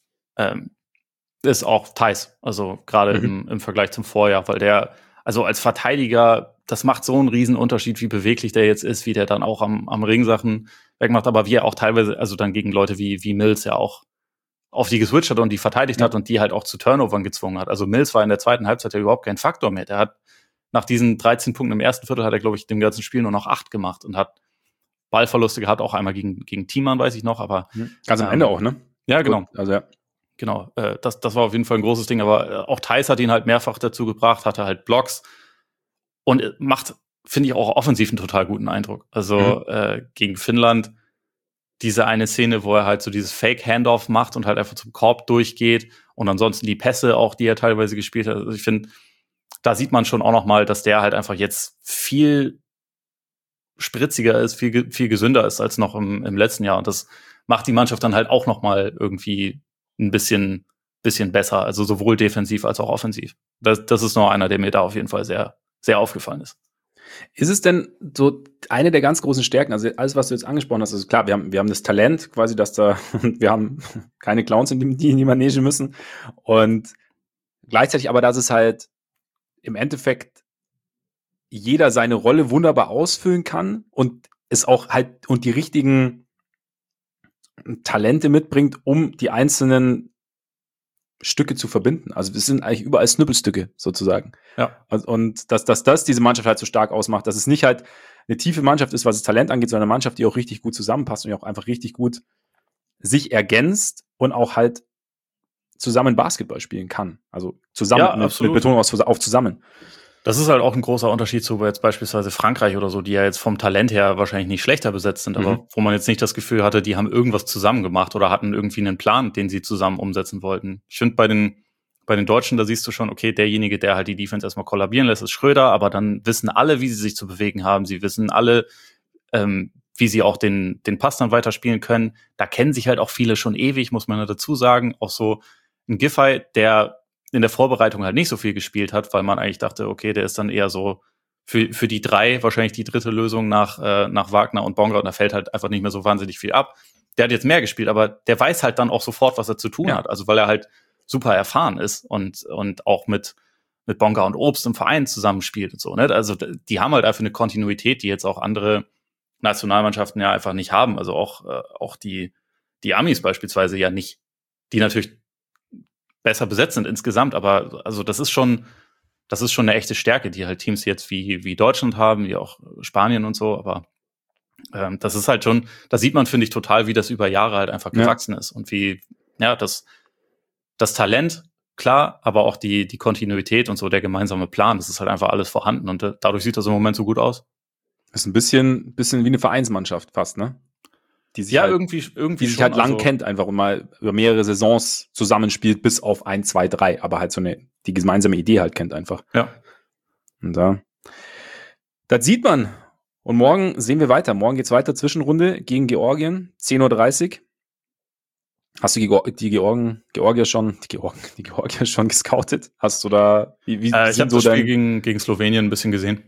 ist auch Theis. Also gerade im Vergleich zum Vorjahr, weil der, also als Verteidiger, das macht so einen riesen Unterschied, wie beweglich der jetzt ist, wie der dann auch am Ring Sachen wegmacht, aber wie er auch teilweise, also dann gegen Leute wie Mills ja auch auf die geswitcht hat und die verteidigt hat und die halt auch zu Turnovern gezwungen hat. Also Mills war in der zweiten Halbzeit ja überhaupt kein Faktor mehr. Der hat nach diesen 13 Punkten im ersten Viertel hat er, glaube ich, dem ganzen Spiel nur noch 8 gemacht und hat Ballverluste gehabt, auch einmal gegen Thiemann, weiß ich noch, aber ganz am Ende auch, ne? Ja, genau. Gut, also ja. Genau, das war auf jeden Fall ein großes Ding, aber auch Theis hat ihn halt mehrfach dazu gebracht, hatte halt Blocks und macht, finde ich, auch offensiv einen total guten Eindruck. Also gegen Finnland diese eine Szene, wo er halt so dieses Fake-Handoff macht und halt einfach zum Korb durchgeht und ansonsten die Pässe auch, die er teilweise gespielt hat. Also ich finde, da sieht man schon auch noch mal, dass der halt einfach jetzt viel spritziger ist, viel gesünder ist als noch im letzten Jahr und das macht die Mannschaft dann halt auch noch mal irgendwie ein bisschen besser, also sowohl defensiv als auch offensiv. Das ist noch einer, der mir da auf jeden Fall sehr, sehr aufgefallen ist. Ist es denn so eine der ganz großen Stärken, also alles, was du jetzt angesprochen hast, also klar, wir haben das Talent quasi, dass wir haben keine Clowns, die in die Manege müssen und Gleichzeitig aber, dass es halt im Endeffekt jeder seine Rolle wunderbar ausfüllen kann und es auch halt und die richtigen Talente mitbringt, um die einzelnen Stücke zu verbinden. Also es sind eigentlich überall Snippelstücke sozusagen. Ja. Und dass das diese Mannschaft halt so stark ausmacht, dass es nicht halt eine tiefe Mannschaft ist, was das Talent angeht, sondern eine Mannschaft, die auch richtig gut zusammenpasst und auch einfach richtig gut sich ergänzt und auch halt zusammen Basketball spielen kann. Also zusammen Ja, mit Betonung auf zusammen. Das ist halt auch ein großer Unterschied zu jetzt beispielsweise Frankreich oder so, die ja jetzt vom Talent her wahrscheinlich nicht schlechter besetzt sind, aber wo man jetzt nicht das Gefühl hatte, die haben irgendwas zusammen gemacht oder hatten irgendwie einen Plan, den sie zusammen umsetzen wollten. Ich finde, bei den Deutschen, da siehst du schon, okay, derjenige, der halt die Defense erstmal kollabieren lässt, ist Schröder, aber dann wissen alle, wie sie sich zu bewegen haben. Sie wissen alle, wie sie auch den Pass dann weiterspielen können. Da kennen sich halt auch viele schon ewig, muss man dazu sagen. Auch so ein Giffey, der in der Vorbereitung halt nicht so viel gespielt hat, weil man eigentlich dachte, okay, der ist dann eher so für die drei wahrscheinlich die dritte Lösung nach Wagner und Bonga und da fällt halt einfach nicht mehr so wahnsinnig viel ab. Der hat jetzt mehr gespielt, aber der weiß halt dann auch sofort, was er zu tun hat. Also weil er halt super erfahren ist und auch mit Bonga und Obst im Verein zusammenspielt und so. Ne? Also die haben halt einfach eine Kontinuität, die jetzt auch andere Nationalmannschaften ja einfach nicht haben. Also auch die Amis beispielsweise ja nicht, die natürlich besser besetzt sind insgesamt, aber also das ist schon eine echte Stärke, die halt Teams jetzt wie Deutschland haben, wie auch Spanien und so, aber das ist halt schon, da sieht man, finde ich, total, wie das über Jahre halt einfach gewachsen ist und wie, ja, das Talent, klar, aber auch die Kontinuität und so, der gemeinsame Plan, das ist halt einfach alles vorhanden und dadurch sieht das im Moment so gut aus. Das ist ein bisschen wie eine Vereinsmannschaft fast, ne? Die sich Ja, halt, irgendwie die sich schon, halt lang also, kennt einfach und mal über mehrere Saisons zusammenspielt, bis auf 1, 2, 3, aber halt die gemeinsame Idee halt kennt einfach. ja. Und das sieht man. Und morgen sehen wir weiter. Morgen geht's weiter, Zwischenrunde gegen Georgien, 10:30 Uhr. Hast du die Georgier schon gescoutet? Hast du da, wie Ich habe so das Spiel gegen Slowenien ein bisschen gesehen.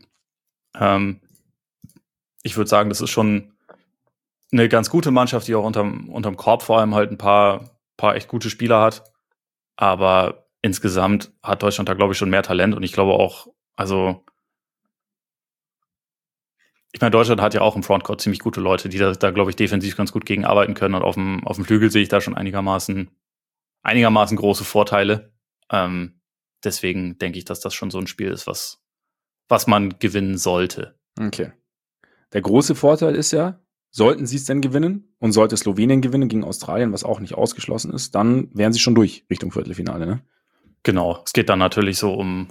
Ich würde sagen, das ist schon eine ganz gute Mannschaft, die auch unterm Korb vor allem halt ein paar echt gute Spieler hat. Aber insgesamt hat Deutschland da, glaube ich, schon mehr Talent. Und ich glaube auch, also ich meine, Deutschland hat ja auch im Frontcourt ziemlich gute Leute, die da glaube ich, defensiv ganz gut gegen arbeiten können. Und auf dem Flügel sehe ich da schon einigermaßen große Vorteile. Deswegen denke ich, dass das schon so ein Spiel ist, was man gewinnen sollte. Okay. Der große Vorteil ist ja, sollten sie es denn gewinnen und sollte Slowenien gewinnen gegen Australien, was auch nicht ausgeschlossen ist, dann wären sie schon durch Richtung Viertelfinale, ne? Genau. Es geht dann natürlich so um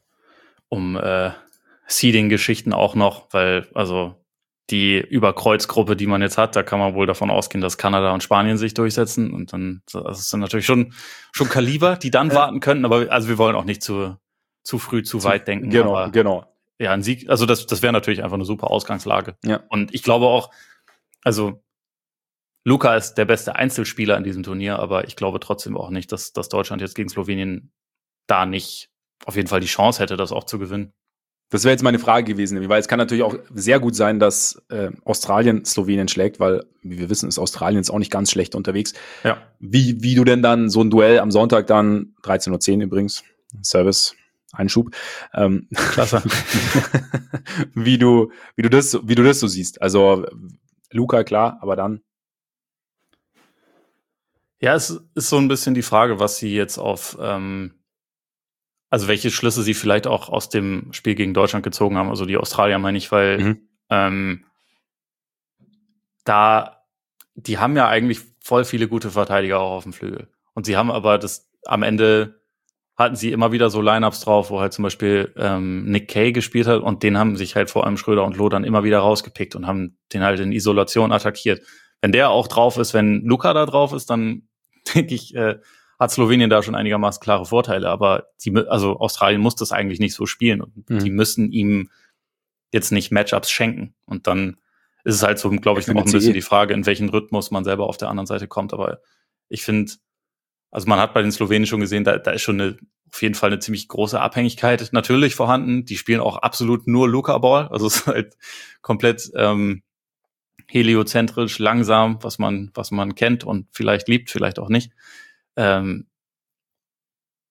Seeding-Geschichten auch noch, weil also die Überkreuzgruppe, die man jetzt hat, da kann man wohl davon ausgehen, dass Kanada und Spanien sich durchsetzen und dann das sind natürlich schon Kaliber, die dann warten könnten, aber also wir wollen auch nicht zu früh, zu weit denken. Genau. Ja, ein Sieg, also das wäre natürlich einfach eine super Ausgangslage. Ja. Und ich glaube auch, also Luka ist der beste Einzelspieler in diesem Turnier, aber ich glaube trotzdem auch nicht, dass Deutschland jetzt gegen Slowenien da nicht auf jeden Fall die Chance hätte, das auch zu gewinnen. Das wäre jetzt meine Frage gewesen, weil es kann natürlich auch sehr gut sein, dass Australien Slowenien schlägt, weil, wie wir wissen, ist Australien jetzt auch nicht ganz schlecht unterwegs. Ja. Wie du denn dann so ein Duell am Sonntag dann, 13:10 Uhr übrigens, Service, Einschub, Klasse. wie du das so siehst. Also Luka, klar, aber dann. Ja, es ist so ein bisschen die Frage, was sie jetzt also welche Schlüsse sie vielleicht auch aus dem Spiel gegen Deutschland gezogen haben, also die Australier meine ich, weil die haben ja eigentlich voll viele gute Verteidiger auch auf dem Flügel. Und sie haben aber am Ende hatten sie immer wieder so Lineups drauf, wo halt zum Beispiel Nick Kay gespielt hat und den haben sich halt vor allem Schröder und Loh dann immer wieder rausgepickt und haben den halt in Isolation attackiert. Wenn der auch drauf ist, wenn Luka da drauf ist, dann denke ich, hat Slowenien da schon einigermaßen klare Vorteile. Aber also Australien muss das eigentlich nicht so spielen und die müssen ihm jetzt nicht Matchups schenken. Und dann ist es halt so, glaube ich, auch ein bisschen die Frage, in welchen Rhythmus man selber auf der anderen Seite kommt. Aber ich finde, also man hat bei den Slowenen schon gesehen, da ist schon auf jeden Fall eine ziemlich große Abhängigkeit natürlich vorhanden. Die spielen auch absolut nur Luka-Ball. Also es ist halt komplett heliozentrisch, langsam, was man kennt und vielleicht liebt, vielleicht auch nicht.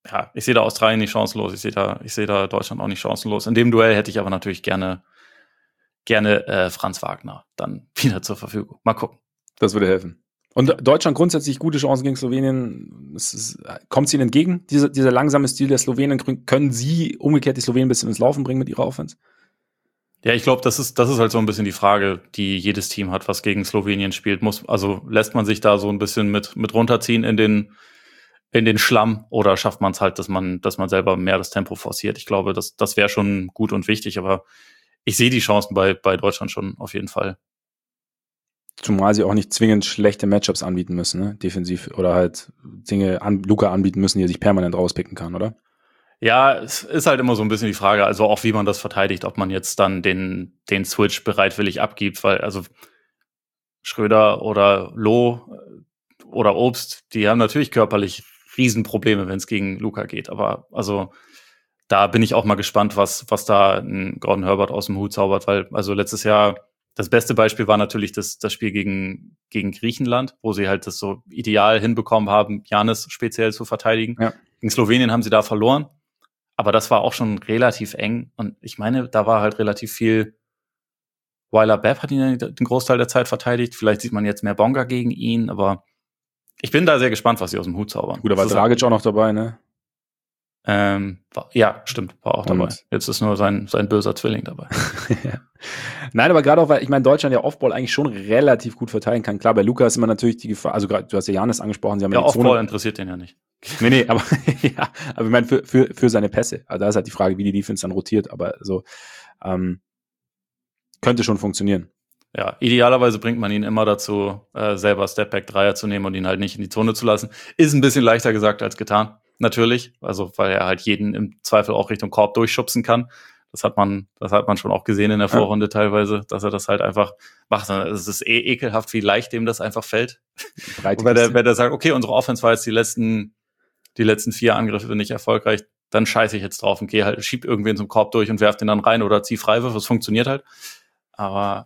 ja, ich sehe da Australien nicht chancenlos, ich sehe da Deutschland auch nicht chancenlos. In dem Duell hätte ich aber natürlich gerne Franz Wagner dann wieder zur Verfügung. Mal gucken. Das würde helfen. Und Deutschland grundsätzlich gute Chancen gegen Slowenien. Kommt es ihnen entgegen, dieser langsame Stil der Slowenen? Können sie umgekehrt die Slowenen ein bisschen ins Laufen bringen mit ihrer Offense? Ja, ich glaube, das ist halt so ein bisschen die Frage, die jedes Team hat, was gegen Slowenien spielt. Also lässt man sich da so ein bisschen mit runterziehen in den Schlamm, oder schafft man es halt, dass man selber mehr das Tempo forciert? Ich glaube, das wäre schon gut und wichtig, aber ich sehe die Chancen bei Deutschland schon auf jeden Fall. Zumal sie auch nicht zwingend schlechte Matchups anbieten müssen, ne? Defensiv, oder halt Dinge Luka anbieten müssen, die er sich permanent rauspicken kann, oder? Ja, es ist halt immer so ein bisschen die Frage, also auch wie man das verteidigt, ob man jetzt dann den Switch bereitwillig abgibt, weil also Schröder oder Loh oder Obst, die haben natürlich körperlich Riesenprobleme, wenn es gegen Luka geht, aber also da bin ich auch mal gespannt, was da ein Gordon Herbert aus dem Hut zaubert, weil also letztes Jahr das beste Beispiel war natürlich das Spiel gegen Griechenland, wo sie halt das so ideal hinbekommen haben, Giannis speziell zu verteidigen. Ja. Gegen Slowenien haben sie da verloren. Aber das war auch schon relativ eng. Und ich meine, da war halt relativ viel. Weiler Bepp hat ihn den Großteil der Zeit verteidigt. Vielleicht sieht man jetzt mehr Bonga gegen ihn. Aber ich bin da sehr gespannt, was sie aus dem Hut zaubern. Gut, da war Dragic auch noch dabei, ne? Ja, stimmt, war auch dabei. Jetzt ist nur sein böser Zwilling dabei. Ja. Nein, aber gerade auch, weil ich meine, Deutschland ja Offball eigentlich schon relativ gut verteidigen kann. Klar, bei Luka ist immer natürlich die Gefahr, also gerade, du hast ja Janis angesprochen, sie haben ja die Offball interessiert den ja nicht. Nee, aber ja, aber ich meine für seine Pässe. Also da ist halt die Frage, wie die Defense dann rotiert, aber so könnte schon funktionieren. Ja, idealerweise bringt man ihn immer dazu, selber Stepback-Dreier zu nehmen und ihn halt nicht in die Zone zu lassen. Ist ein bisschen leichter gesagt als getan, natürlich. Also, weil er halt jeden im Zweifel auch Richtung Korb durchschubsen kann. Das hat man schon auch gesehen in der Vorrunde teilweise, dass er das halt einfach macht. Es ist ekelhaft, wie leicht dem das einfach fällt. Und wenn der sagt, okay, unsere Offense war jetzt die letzten 4 Angriffe nicht erfolgreich, dann scheiße ich jetzt drauf und gehe halt, schieb irgendwen zum Korb durch und werf den dann rein oder zieh Freiwürfe. Das funktioniert halt. Aber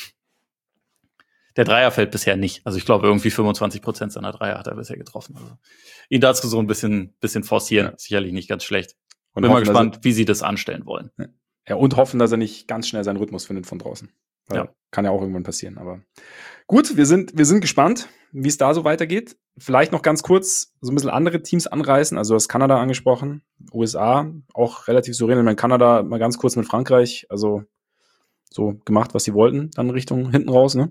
der Dreier fällt bisher nicht. Also ich glaube, irgendwie 25% seiner Dreier hat er bisher getroffen. Also ihn dazu so ein bisschen forcieren, sicherlich nicht ganz schlecht. Und bin mal gespannt, wie sie das anstellen wollen. Ja, und hoffen, dass er nicht ganz schnell seinen Rhythmus findet von draußen. Ja. Kann ja auch irgendwann passieren. Aber gut, wir sind gespannt, wie es da so weitergeht. Vielleicht noch ganz kurz so ein bisschen andere Teams anreißen. Also du hast Kanada angesprochen, USA, auch relativ souverän. Ich meine, Kanada mal ganz kurz mit Frankreich, also so gemacht, was sie wollten, dann Richtung hinten raus, ne?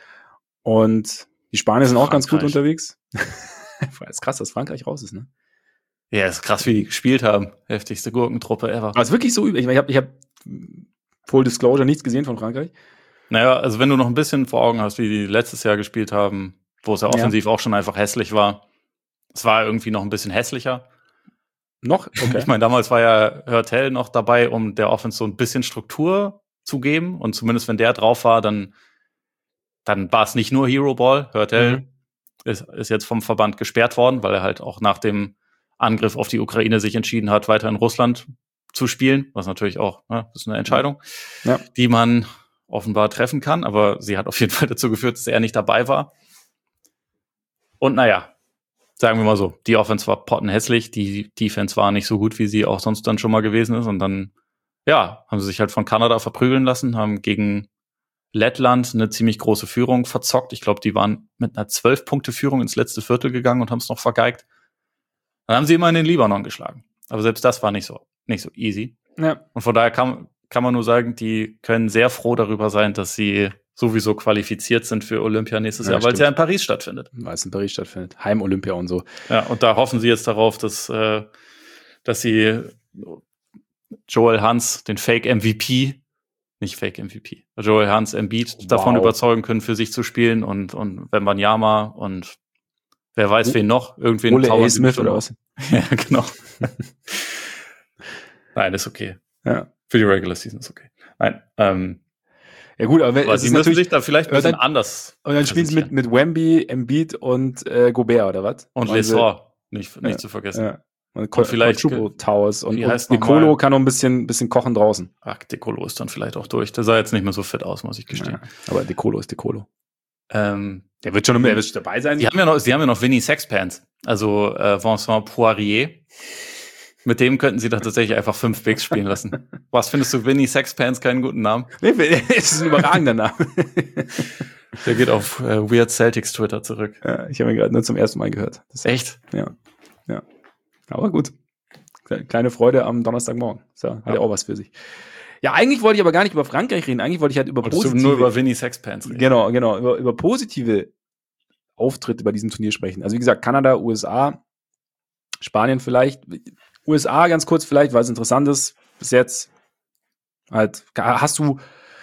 Und die Spanier sind auch ganz gut unterwegs. Ist krass, dass Frankreich raus ist, ne? Ja, ist krass, wie die gespielt haben. Heftigste Gurkentruppe ever. Aber ist wirklich so übel. Ich hab Full Disclosure nichts gesehen von Frankreich. Naja, also wenn du noch ein bisschen vor Augen hast, wie die letztes Jahr gespielt haben, wo es ja offensiv auch schon einfach hässlich war. Es war irgendwie noch ein bisschen hässlicher. Noch? Okay. Ich meine, damals war ja Hurtel noch dabei, um der Offense so ein bisschen Struktur zu geben. Und zumindest wenn der drauf war, dann war es nicht nur Hero Ball. Hurtel ist jetzt vom Verband gesperrt worden, weil er halt auch nach dem Angriff auf die Ukraine sich entschieden hat, weiter in Russland zu spielen, was natürlich auch, das ist eine Entscheidung, die man offenbar treffen kann, aber sie hat auf jeden Fall dazu geführt, dass er nicht dabei war. Und naja, sagen wir mal so, die Offense war pottenhässlich, die Defense war nicht so gut, wie sie auch sonst dann schon mal gewesen ist, und dann, haben sie sich halt von Kanada verprügeln lassen, haben gegen Lettland eine ziemlich große Führung verzockt. Ich glaube, die waren mit einer 12-Punkte-Führung ins letzte Viertel gegangen und haben es noch vergeigt. Dann haben sie immer in den Libanon geschlagen. Aber selbst das war nicht so easy. Ja. Und von daher kann man nur sagen, die können sehr froh darüber sein, dass sie sowieso qualifiziert sind für Olympia nächstes Jahr, weil es ja in Paris stattfindet. Weil es in Paris stattfindet. Heim-Olympia und so. Ja, und da hoffen sie jetzt darauf, dass sie Joel Hans, den Fake-MVP, nicht Fake-MVP, Joel Hans Embiid davon überzeugen können, für sich zu spielen, und Wembanyama und wer weiß, wen noch. Irgendwen Ole A. Smith oder was? Ja, genau. Nein, ist okay. Ja. Für die Regular Season ist okay. Nein, ja gut, aber sie müssen sich da vielleicht ein bisschen anders. Und dann spielen sie mit Wemby, Embiid und Gobert, oder was? Und Lesor, nicht zu vergessen. Ja. Und vielleicht Towers und Decolo kann noch ein bisschen kochen draußen. Ach, Decolo ist dann vielleicht auch durch. Der sah jetzt nicht mehr so fit aus, muss ich gestehen. Ja, aber Decolo ist Decolo. Der wird dabei sein. Sie haben ja noch Vinny Sexpants. Also Vincent Poirier. Mit dem könnten sie dann tatsächlich einfach 5 Bigs spielen lassen. Was findest du, Vinny Sexpants keinen guten Namen? Es ist ein überragender Name. Der geht auf Weird Celtics Twitter zurück. Ja, ich habe ihn gerade nur zum ersten Mal gehört. Echt? Ja. Aber gut. Kleine Freude am Donnerstagmorgen. So, hat ja auch was für sich. Ja, eigentlich wollte ich aber gar nicht über Frankreich reden. Eigentlich wollte ich halt über positive... nur über Vinny Sexpants reden. Genau. Über positive Auftritte bei diesem Turnier sprechen. Also wie gesagt, Kanada, USA, Spanien vielleicht. USA ganz kurz vielleicht, weil es interessant ist. Bis jetzt halt, hast du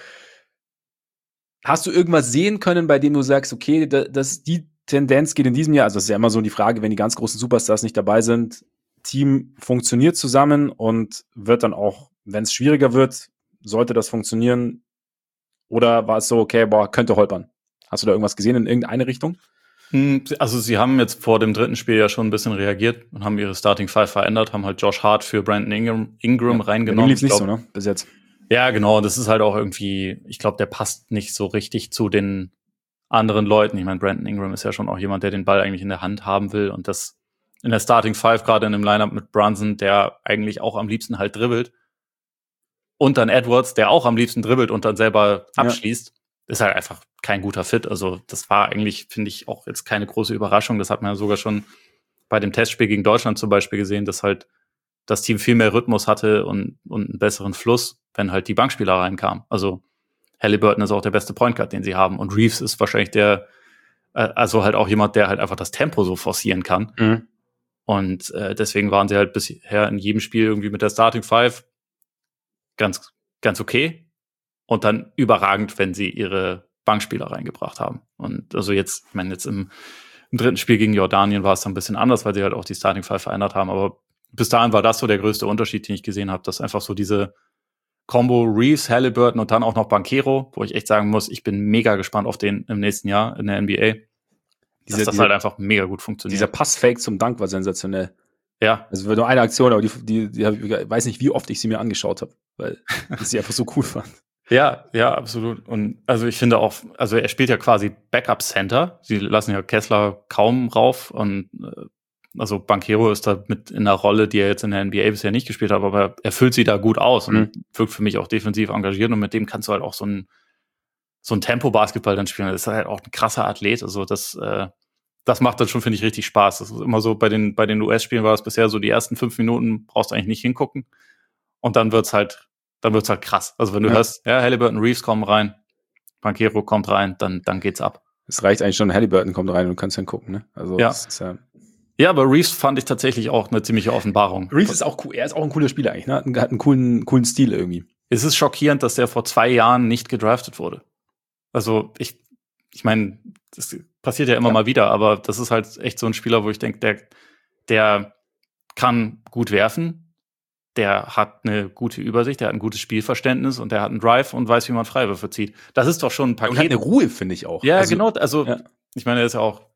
irgendwas sehen können, bei dem du sagst, okay, die Tendenz geht in diesem Jahr, also das ist ja immer so die Frage, wenn die ganz großen Superstars nicht dabei sind, Team funktioniert zusammen und wird dann auch, wenn es schwieriger wird, sollte das funktionieren? Oder war es so, okay, könnte holpern? Hast du da irgendwas gesehen in irgendeine Richtung? Also sie haben jetzt vor dem dritten Spiel ja schon ein bisschen reagiert und haben ihre Starting Five verändert, haben halt Josh Hart für Brandon Ingram reingenommen. Lief's nicht so, ne? Bis jetzt. Ja, genau. Das ist halt auch irgendwie, ich glaube, der passt nicht so richtig zu den anderen Leuten. Ich meine, Brandon Ingram ist ja schon auch jemand, der den Ball eigentlich in der Hand haben will und das in der Starting Five, gerade in einem Lineup mit Brunson, der eigentlich auch am liebsten halt dribbelt, und dann Edwards, der auch am liebsten dribbelt und dann selber abschließt, ist halt einfach kein guter Fit. Also das war eigentlich, finde ich, auch jetzt keine große Überraschung. Das hat man ja sogar schon bei dem Testspiel gegen Deutschland zum Beispiel gesehen, dass halt das Team viel mehr Rhythmus hatte und einen besseren Fluss, wenn halt die Bankspieler reinkamen. Also Haliburton ist auch der beste Point Guard, den sie haben. Und Reeves ist wahrscheinlich also halt auch jemand, der halt einfach das Tempo so forcieren kann. Mhm. Und deswegen waren sie halt bisher in jedem Spiel irgendwie mit der Starting Five ganz, ganz okay. Und dann überragend, wenn sie ihre Bankspieler reingebracht haben. Und also jetzt, ich meine, jetzt im dritten Spiel gegen Jordanien war es dann ein bisschen anders, weil sie halt auch die Starting Five verändert haben. Aber bis dahin war das so der größte Unterschied, den ich gesehen habe, dass einfach so diese Combo Reeves, Haliburton und dann auch noch Banchero, wo ich echt sagen muss, ich bin mega gespannt auf den im nächsten Jahr in der NBA. Dass das halt einfach mega gut funktioniert. Dieser Passfake zum Dank war sensationell. Ja. Also nur eine Aktion, aber die ich weiß nicht, wie oft ich sie mir angeschaut habe, weil ich sie einfach so cool fand. Ja, absolut. Und also ich finde auch, also er spielt ja quasi Backup Center. Sie lassen ja Kessler kaum rauf und also Banchero ist da mit in einer Rolle, die er jetzt in der NBA bisher nicht gespielt hat, aber er füllt sie da gut aus und wirkt für mich auch defensiv engagiert und mit dem kannst du halt auch so ein Tempo-Basketball dann spielen. Das ist halt auch ein krasser Athlet. Also das macht dann schon, finde ich, richtig Spaß. Das ist immer so, bei den US-Spielen war das bisher so, die ersten 5 Minuten brauchst du eigentlich nicht hingucken und dann wird's halt krass. Also wenn du hörst, Haliburton, Reeves kommen rein, Banchero kommt rein, dann geht's ab. Es reicht eigentlich schon, Haliburton kommt rein und du kannst dann gucken, ne? Also das ist ja, aber Reeves fand ich tatsächlich auch eine ziemliche Offenbarung. Reeves ist auch cool. Er ist auch ein cooler Spieler eigentlich, ne? Hat einen coolen Stil irgendwie. Es ist schockierend, dass der vor 2 Jahren nicht gedraftet wurde. Also ich meine, das passiert ja immer mal wieder, aber das ist halt echt so ein Spieler, wo ich denke, der kann gut werfen, der hat eine gute Übersicht, der hat ein gutes Spielverständnis und der hat einen Drive und weiß, wie man Freiwürfe zieht. Das ist doch schon ein Paket. Und hat eine Ruhe, finde ich auch. Ja, also, genau. Also ich meine, er ist ja auch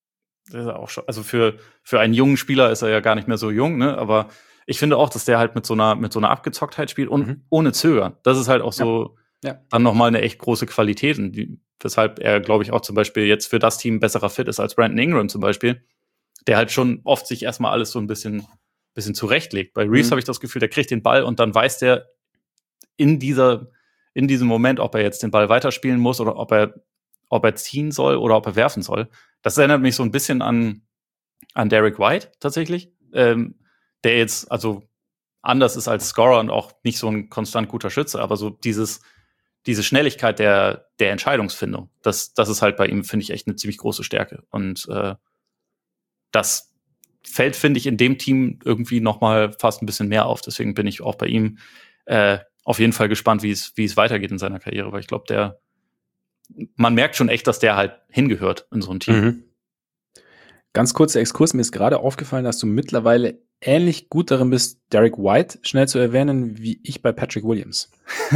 schon, also für einen jungen Spieler ist er ja gar nicht mehr so jung, ne? Aber ich finde auch, dass der halt mit so einer Abgezocktheit spielt und ohne Zögern. Das ist halt auch so dann nochmal eine echt große Qualität, und weshalb er, glaube ich, auch zum Beispiel jetzt für das Team besserer Fit ist als Brandon Ingram zum Beispiel, der halt schon oft sich erstmal alles so ein bisschen zurechtlegt. Bei Reeves habe ich das Gefühl, der kriegt den Ball und dann weiß der in diesem Moment, ob er jetzt den Ball weiterspielen muss oder ob er ziehen soll oder ob er werfen soll. Das erinnert mich so ein bisschen an Derek White tatsächlich, der jetzt also anders ist als Scorer und auch nicht so ein konstant guter Schütze, aber so diese Schnelligkeit der Entscheidungsfindung, das ist halt bei ihm, finde ich, echt eine ziemlich große Stärke. Und das fällt, finde ich, in dem Team irgendwie noch mal fast ein bisschen mehr auf. Deswegen bin ich auch bei ihm auf jeden Fall gespannt, wie es weitergeht in seiner Karriere, weil ich glaube, man merkt schon echt, dass der halt hingehört in so ein Team. Mhm. Ganz kurzer Exkurs, mir ist gerade aufgefallen, dass du mittlerweile ähnlich gut darin bist, Derek White schnell zu erwähnen, wie ich bei Patrick Williams.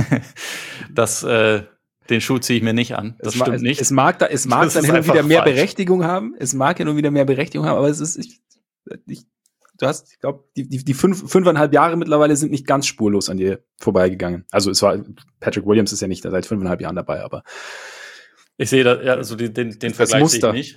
Den Schuh ziehe ich mir nicht an. Das stimmt nicht. Es mag dann hin und wieder mehr Berechtigung haben. Es mag hin und wieder mehr Berechtigung haben, aber es ist, du hast, ich glaube, die 5,5 Jahre mittlerweile sind nicht ganz spurlos an dir vorbeigegangen. Also Patrick Williams ist ja nicht seit 5,5 Jahren dabei, aber ich sehe da, also den Vergleich sehe ich nicht.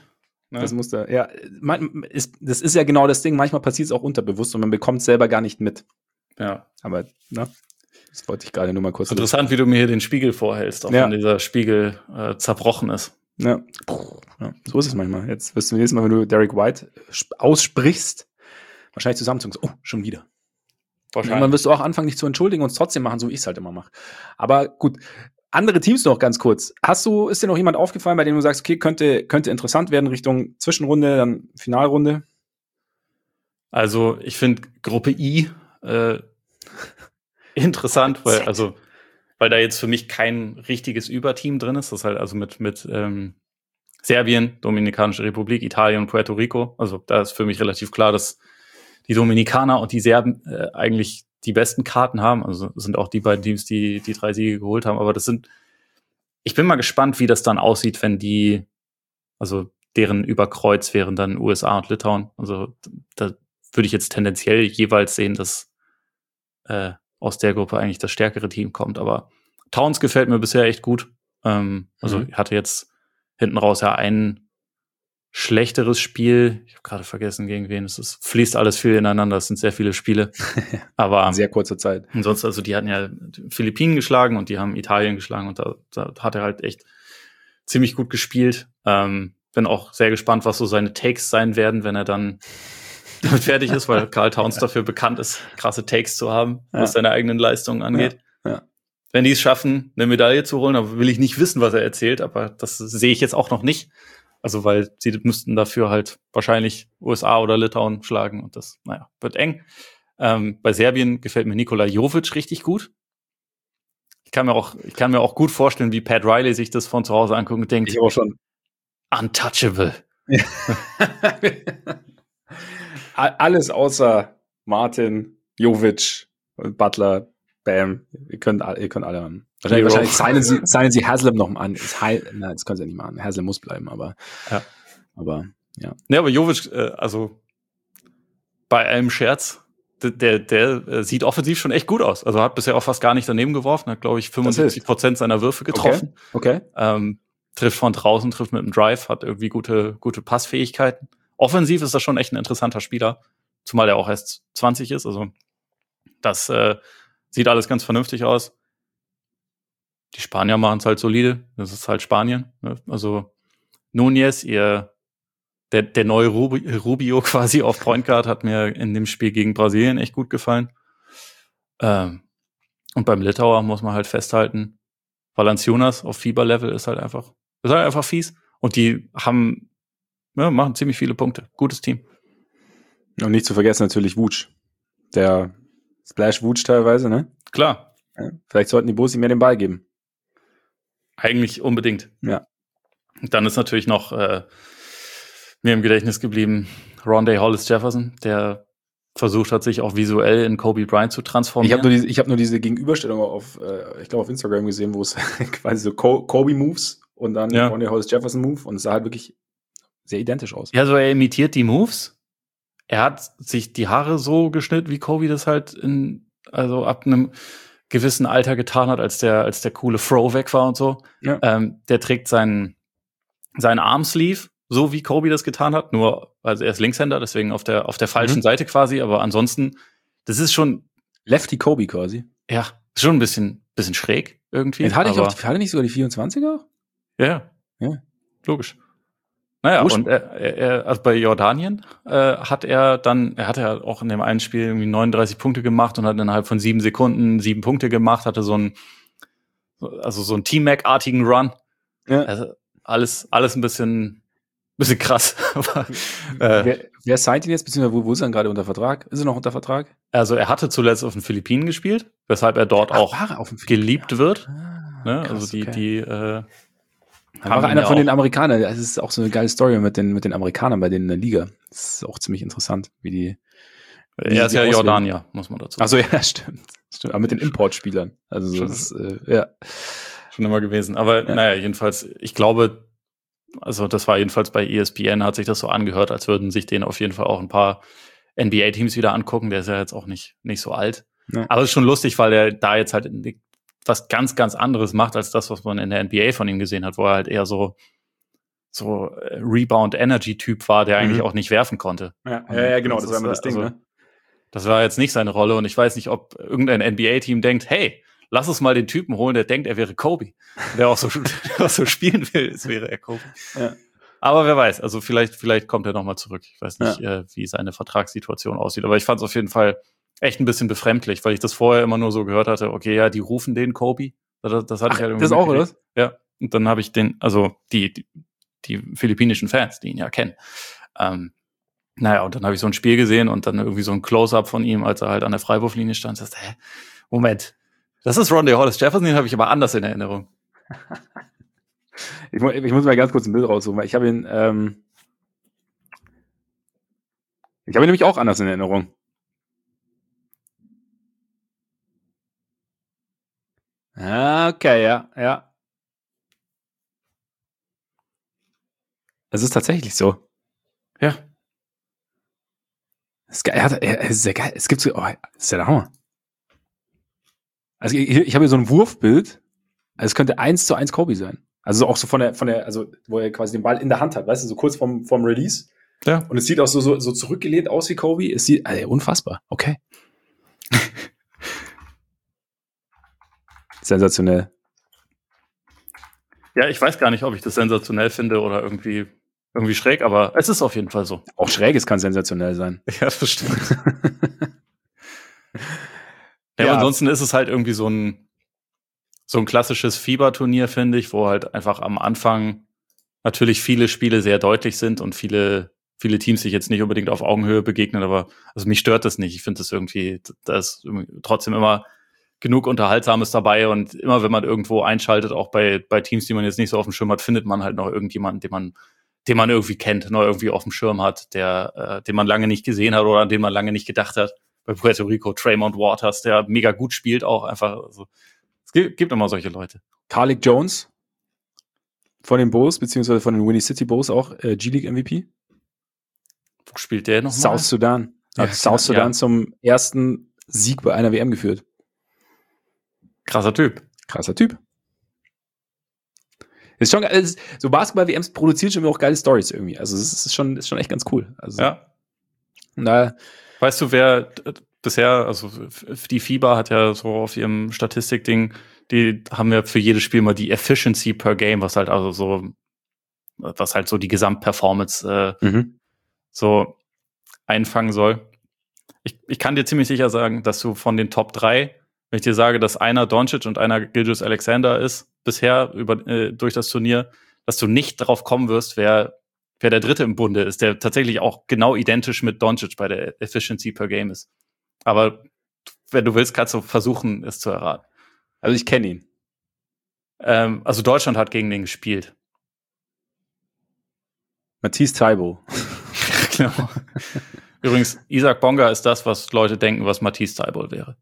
Ne? Das muss da, ja, das ist ja genau das Ding. Manchmal passiert es auch unterbewusst und man bekommt es selber gar nicht mit. Ja. Aber, ne? Das wollte ich gerade nur mal kurz. Interessant, wie du mir hier den Spiegel vorhältst, auch wenn dieser Spiegel zerbrochen ist. Ja. So ist es manchmal. Jetzt wirst du nächstes Mal, wenn du Derek White aussprichst, wahrscheinlich zusammenzucken. Oh, schon wieder. Wahrscheinlich. Irgendwann wirst du auch anfangen, dich zu entschuldigen und es trotzdem machen, so wie ich es halt immer mache. Aber gut, andere Teams noch ganz kurz. Ist dir noch jemand aufgefallen, bei dem du sagst, okay, könnte interessant werden Richtung Zwischenrunde, dann Finalrunde? Also ich finde Gruppe I interessant, weil da jetzt für mich kein richtiges Überteam drin ist. Das ist halt also mit Serbien, Dominikanische Republik, Italien und Puerto Rico. Also da ist für mich relativ klar, dass die Dominikaner und die Serben eigentlich die besten Karten haben. Also sind auch die beiden Teams, die 3 Siege geholt haben. Aber ich bin mal gespannt, wie das dann aussieht, wenn deren Überkreuz wären dann USA und Litauen. Also da würde ich jetzt tendenziell jeweils sehen, dass aus der Gruppe eigentlich das stärkere Team kommt. Aber Towns gefällt mir bisher echt gut. Hatte jetzt hinten raus ja ein schlechteres Spiel. Ich habe gerade vergessen, gegen wen es ist. Fließt alles viel ineinander. Es sind sehr viele Spiele. Aber in sehr kurzer Zeit. Ansonsten, also die hatten ja die Philippinen geschlagen und die haben Italien geschlagen und da hat er halt echt ziemlich gut gespielt. Bin auch sehr gespannt, was so seine Takes sein werden, wenn er dann damit fertig ist, weil Karl Towns dafür bekannt ist, krasse Takes zu haben, was seine eigenen Leistungen angeht. Ja. Wenn die es schaffen, eine Medaille zu holen, dann will ich nicht wissen, was er erzählt, aber das sehe ich jetzt auch noch nicht. Also, weil sie müssten dafür halt wahrscheinlich USA oder Litauen schlagen und das, wird eng. Bei Serbien gefällt mir Nikola Jovic richtig gut. Ich kann mir auch gut vorstellen, wie Pat Riley sich das von zu Hause anguckt und denkt, ich auch schon. Untouchable. Alles außer Martin, Jovic, Butler, Bam. Ihr könnt alle haben. Wahrscheinlich signen sie Haslem noch mal an. Das können sie ja nicht machen. Haslem muss bleiben, aber. Ja. Aber, ja. Ja, aber Jovic, bei allem Scherz, der sieht offensiv schon echt gut aus. Also hat bisher auch fast gar nicht daneben geworfen, hat, glaube ich, 75% seiner Würfe getroffen. Okay. Trifft von draußen, trifft mit dem Drive, hat irgendwie gute Passfähigkeiten. Offensiv ist das schon echt ein interessanter Spieler, zumal er auch erst 20 ist. Also das sieht alles ganz vernünftig aus. Die Spanier machen es halt solide. Das ist halt Spanien. Ne? Also Núñez, der neue Rubio quasi auf Point Guard, hat mir in dem Spiel gegen Brasilien echt gut gefallen. Und beim Litauer muss man halt festhalten, Valanciunas auf Fieberlevel ist halt einfach fies. Und die machen ziemlich viele Punkte. Gutes Team. Und nicht zu vergessen natürlich Vuč. Der Splash Vuč teilweise, ne? Klar. Ja, vielleicht sollten die Bussi mehr den Ball geben. Eigentlich unbedingt. Ja. Und dann ist natürlich noch mir im Gedächtnis geblieben Rondé Hollis-Jefferson, der versucht hat, sich auch visuell in Kobe Bryant zu transformieren. Ich hab nur diese Gegenüberstellung auf Instagram gesehen, wo es quasi so Kobe-Moves und dann Rondé Hollis-Jefferson-Move und es sah halt wirklich sehr identisch aus. Ja, so er imitiert die Moves. Er hat sich die Haare so geschnitten, wie Kobe das halt ab einem gewissen Alter getan hat, als der coole Fro weg war und so. Ja. Der trägt seinen Armsleeve, so wie Kobe das getan hat, also er ist Linkshänder, deswegen auf der falschen Seite quasi, aber ansonsten, das ist schon Lefty Kobe quasi. Ja, schon ein bisschen schräg irgendwie. Hatte nicht sogar die 24er? Ja. Logisch. Naja, und also bei Jordanien hat er auch in dem einen Spiel irgendwie 39 Punkte gemacht und hat innerhalb von 7 Sekunden 7 Punkte gemacht, hatte so einen T-Mac-artigen Run. Ja. Also alles ein bisschen krass. Wer signed ihn jetzt, beziehungsweise wo ist er gerade unter Vertrag? Ist er noch unter Vertrag? Also er hatte zuletzt auf den Philippinen gespielt, weshalb er dort auch geliebt wird. Ne? Krass, also die war einer von den Amerikanern. Das ist auch so eine geile Story mit den Amerikanern bei denen in der Liga. Das ist auch ziemlich interessant, wie die. Er ist ja Jordanier, muss man dazu sagen. Also ja, stimmt. Aber mit den Importspielern. Also so ist schon immer gewesen. Aber naja, jedenfalls, ich glaube, also das war jedenfalls bei ESPN, hat sich das so angehört, als würden sich denen auf jeden Fall auch ein paar NBA-Teams wieder angucken. Der ist ja jetzt auch nicht so alt. Ja. Aber es ist schon lustig, weil er da jetzt halt was ganz, ganz anderes macht, als das, was man in der NBA von ihm gesehen hat, wo er halt eher so Rebound-Energy-Typ war, der eigentlich auch nicht werfen konnte. Ja, genau, das war immer das Ding, ne? Das war jetzt nicht seine Rolle und ich weiß nicht, ob irgendein NBA-Team denkt, hey, lass uns mal den Typen holen, der denkt, er wäre Kobe. Der auch so spielen will, als wäre er Kobe. Ja. Aber wer weiß, also vielleicht kommt er nochmal zurück. Ich weiß nicht, wie seine Vertragssituation aussieht, aber ich fand es auf jeden Fall echt ein bisschen befremdlich, weil ich das vorher immer nur so gehört hatte, okay, ja, die rufen den Kobe. Das hatte ich halt irgendwie. Das auch, oder? Ja, und dann habe ich die philippinischen Fans, die ihn ja kennen. Und dann habe ich so ein Spiel gesehen und dann irgendwie so ein Close-Up von ihm, als er halt an der Freiwurflinie stand. Und dachte, Moment, das ist Rondae Hollis-Jefferson, den habe ich aber anders in Erinnerung. Ich muss mal ganz kurz ein Bild raussuchen, weil ich habe ihn nämlich auch anders in Erinnerung. Okay, ja. Es ist tatsächlich so. Ja. Das ist sehr geil. Es gibt so, das ist ja der Hammer. Also ich habe hier so ein Wurfbild. Also es könnte 1:1 Kobe sein. Also auch so von der, also wo er quasi den Ball in der Hand hat, weißt du, so kurz vom Release. Ja. Und es sieht auch so zurückgelehnt aus wie Kobe. Es sieht, unfassbar. Okay. Sensationell. Ja, ich weiß gar nicht, ob ich das sensationell finde oder irgendwie schräg, aber es ist auf jeden Fall so. Auch Schräges kann sensationell sein. Ja, das stimmt. Ja, ansonsten ist es halt irgendwie so ein klassisches Fieberturnier, finde ich, wo halt einfach am Anfang natürlich viele Spiele sehr deutlich sind und viele Teams sich jetzt nicht unbedingt auf Augenhöhe begegnen, aber also mich stört das nicht. Ich finde das irgendwie, da ist trotzdem immer genug Unterhaltsames dabei und immer wenn man irgendwo einschaltet, auch bei Teams, die man jetzt nicht so auf dem Schirm hat, findet man halt noch irgendjemanden, den man irgendwie kennt, noch irgendwie auf dem Schirm hat, den man lange nicht gesehen hat oder an den man lange nicht gedacht hat. Bei Puerto Rico, Draymond Waters, der mega gut spielt auch einfach. Also, es gibt immer solche Leute. Carlik Jones von den Bulls, beziehungsweise von den Winnie City Bulls auch G-League MVP. Wo spielt der nochmal? South Sudan. Hat South Sudan zum ersten Sieg bei einer WM geführt. Krasser Typ. Ist schon, so Basketball-WMs produzieren schon auch geile Stories irgendwie. Also es ist schon echt ganz cool. Also, ja. Weißt du, wer bisher, also die FIBA hat ja so auf ihrem Statistikding, die haben ja für jedes Spiel mal die Efficiency per Game, was halt so die Gesamtperformance so einfangen soll. Ich kann dir ziemlich sicher sagen, dass du von den Top 3, wenn ich dir sage, dass einer Doncic und einer Gilgeous-Alexander ist, bisher durch das Turnier, dass du nicht drauf kommen wirst, wer der Dritte im Bunde ist, der tatsächlich auch genau identisch mit Doncic bei der Efficiency per Game ist. Aber wenn du willst, kannst du versuchen, es zu erraten. Also ich kenne ihn. Also Deutschland hat gegen den gespielt. Matisse Thybulle. Genau. Übrigens, Isaac Bonga ist das, was Leute denken, was Matisse Thybulle wäre.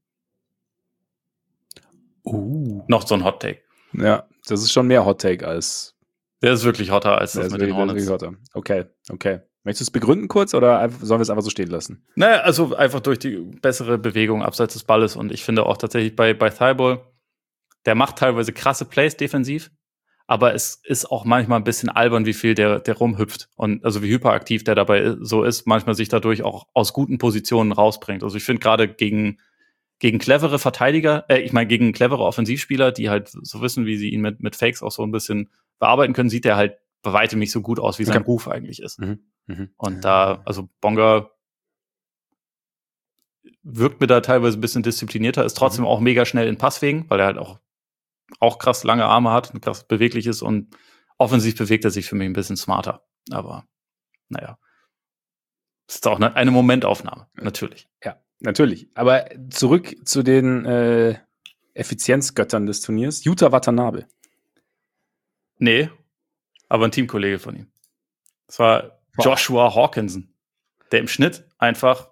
Noch so ein Hot Take. Ja, das ist schon mehr Hot Take als. Der ist wirklich hotter als das mit den Hornets. Okay. Möchtest du es begründen kurz oder sollen wir es einfach so stehen lassen? Naja, also einfach durch die bessere Bewegung abseits des Balles und ich finde auch tatsächlich bei Thybulle, der macht teilweise krasse Plays defensiv, aber es ist auch manchmal ein bisschen albern, wie viel der rumhüpft und also wie hyperaktiv der dabei so ist, manchmal sich dadurch auch aus guten Positionen rausbringt. Also ich finde gerade gegen clevere Verteidiger, gegen clevere Offensivspieler, die halt so wissen, wie sie ihn mit Fakes auch so ein bisschen bearbeiten können, sieht er halt bei weitem nicht so gut aus, wie sein Ruf eigentlich ist. Und da, also Bonga wirkt mir da teilweise ein bisschen disziplinierter, ist trotzdem auch mega schnell in Passwegen, weil er halt auch krass lange Arme hat und krass beweglich ist und offensiv bewegt er sich für mich ein bisschen smarter. Aber naja, das ist auch eine Momentaufnahme, natürlich. Ja, natürlich. Aber zurück zu den Effizienzgöttern des Turniers. Yuta Watanabe. Nee, aber ein Teamkollege von ihm. Das war Joshua Hawkinson, der im Schnitt einfach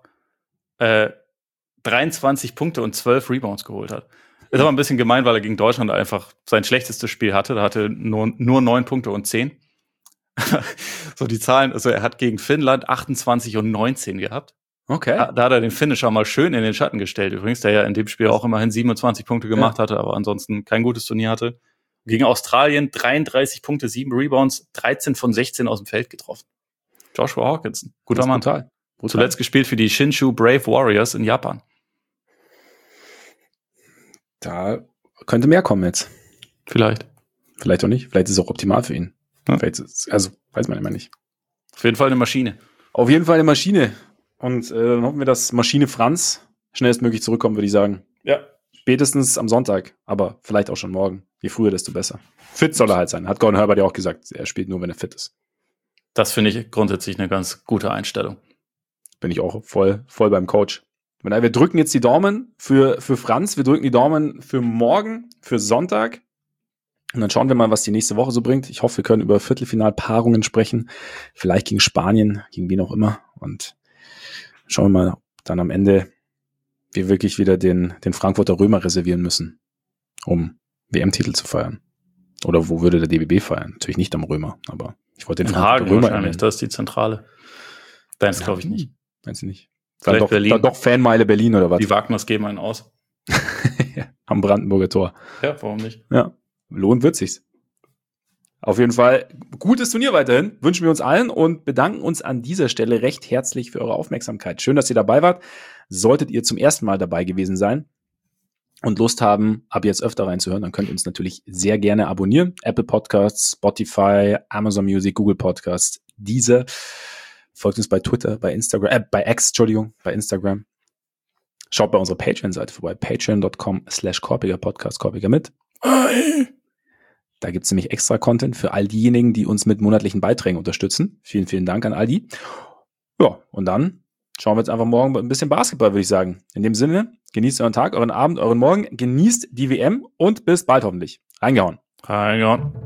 23 Punkte und 12 Rebounds geholt hat. Ist aber ein bisschen gemein, weil er gegen Deutschland einfach sein schlechtestes Spiel hatte. Da hatte nur 9 Punkte und 10. So die Zahlen, also er hat gegen Finnland 28 und 19 gehabt. Okay. Da hat er den Finisher mal schön in den Schatten gestellt. Übrigens, der ja in dem Spiel auch immerhin 27 Punkte gemacht hatte, aber ansonsten kein gutes Turnier hatte. Gegen Australien 33 Punkte, 7 Rebounds, 13 von 16 aus dem Feld getroffen. Joshua Hawkinson, guter Mann. Brutal. Zuletzt gespielt für die Shinshu Brave Warriors in Japan. Da könnte mehr kommen jetzt. Vielleicht. Vielleicht auch nicht. Vielleicht ist es auch optimal für ihn. Ja. Also, weiß man immer nicht. Auf jeden Fall eine Maschine. Auf jeden Fall eine Maschine. Und dann hoffen wir, dass Maschine Franz schnellstmöglich zurückkommt, würde ich sagen. Ja. Spätestens am Sonntag, aber vielleicht auch schon morgen. Je früher, desto besser. Fit soll er halt sein. Hat Gordon Herbert ja auch gesagt. Er spielt nur, wenn er fit ist. Das finde ich grundsätzlich eine ganz gute Einstellung. Bin ich auch voll beim Coach. Wir drücken jetzt die Daumen für Franz. Wir drücken die Daumen für morgen, für Sonntag. Und dann schauen wir mal, was die nächste Woche so bringt. Ich hoffe, wir können über Viertelfinalpaarungen sprechen. Vielleicht gegen Spanien, gegen wen auch immer. Und schauen wir mal, ob dann am Ende wir wirklich wieder den Frankfurter Römer reservieren müssen, um WM-Titel zu feiern. Oder wo würde der DBB feiern? Natürlich nicht am Römer, aber ich wollte den Frankfurter Römer wahrscheinlich. Das ist die Zentrale. Deins glaube ich nicht. Meinst du nicht? Vielleicht doch, Berlin. Dann doch Fanmeile Berlin oder was? Die Wagners geben einen aus. Am Brandenburger Tor. Ja, warum nicht? Ja, lohnt wird sich's. Auf jeden Fall gutes Turnier weiterhin. Wünschen wir uns allen und bedanken uns an dieser Stelle recht herzlich für eure Aufmerksamkeit. Schön, dass ihr dabei wart. Solltet ihr zum ersten Mal dabei gewesen sein und Lust haben, ab jetzt öfter reinzuhören, dann könnt ihr uns natürlich sehr gerne abonnieren. Apple Podcasts, Spotify, Amazon Music, Google Podcasts, Deezer. Folgt uns bei Twitter, bei Instagram, bei Instagram. Schaut bei unserer Patreon-Seite vorbei, patreon.com/korpigerpodcast, Korpiger mit. Da gibt's nämlich extra Content für all diejenigen, die uns mit monatlichen Beiträgen unterstützen. Vielen, vielen Dank an all die. Ja, und dann schauen wir jetzt einfach morgen ein bisschen Basketball, würde ich sagen. In dem Sinne, genießt euren Tag, euren Abend, euren Morgen, genießt die WM und bis bald hoffentlich. Reingehauen.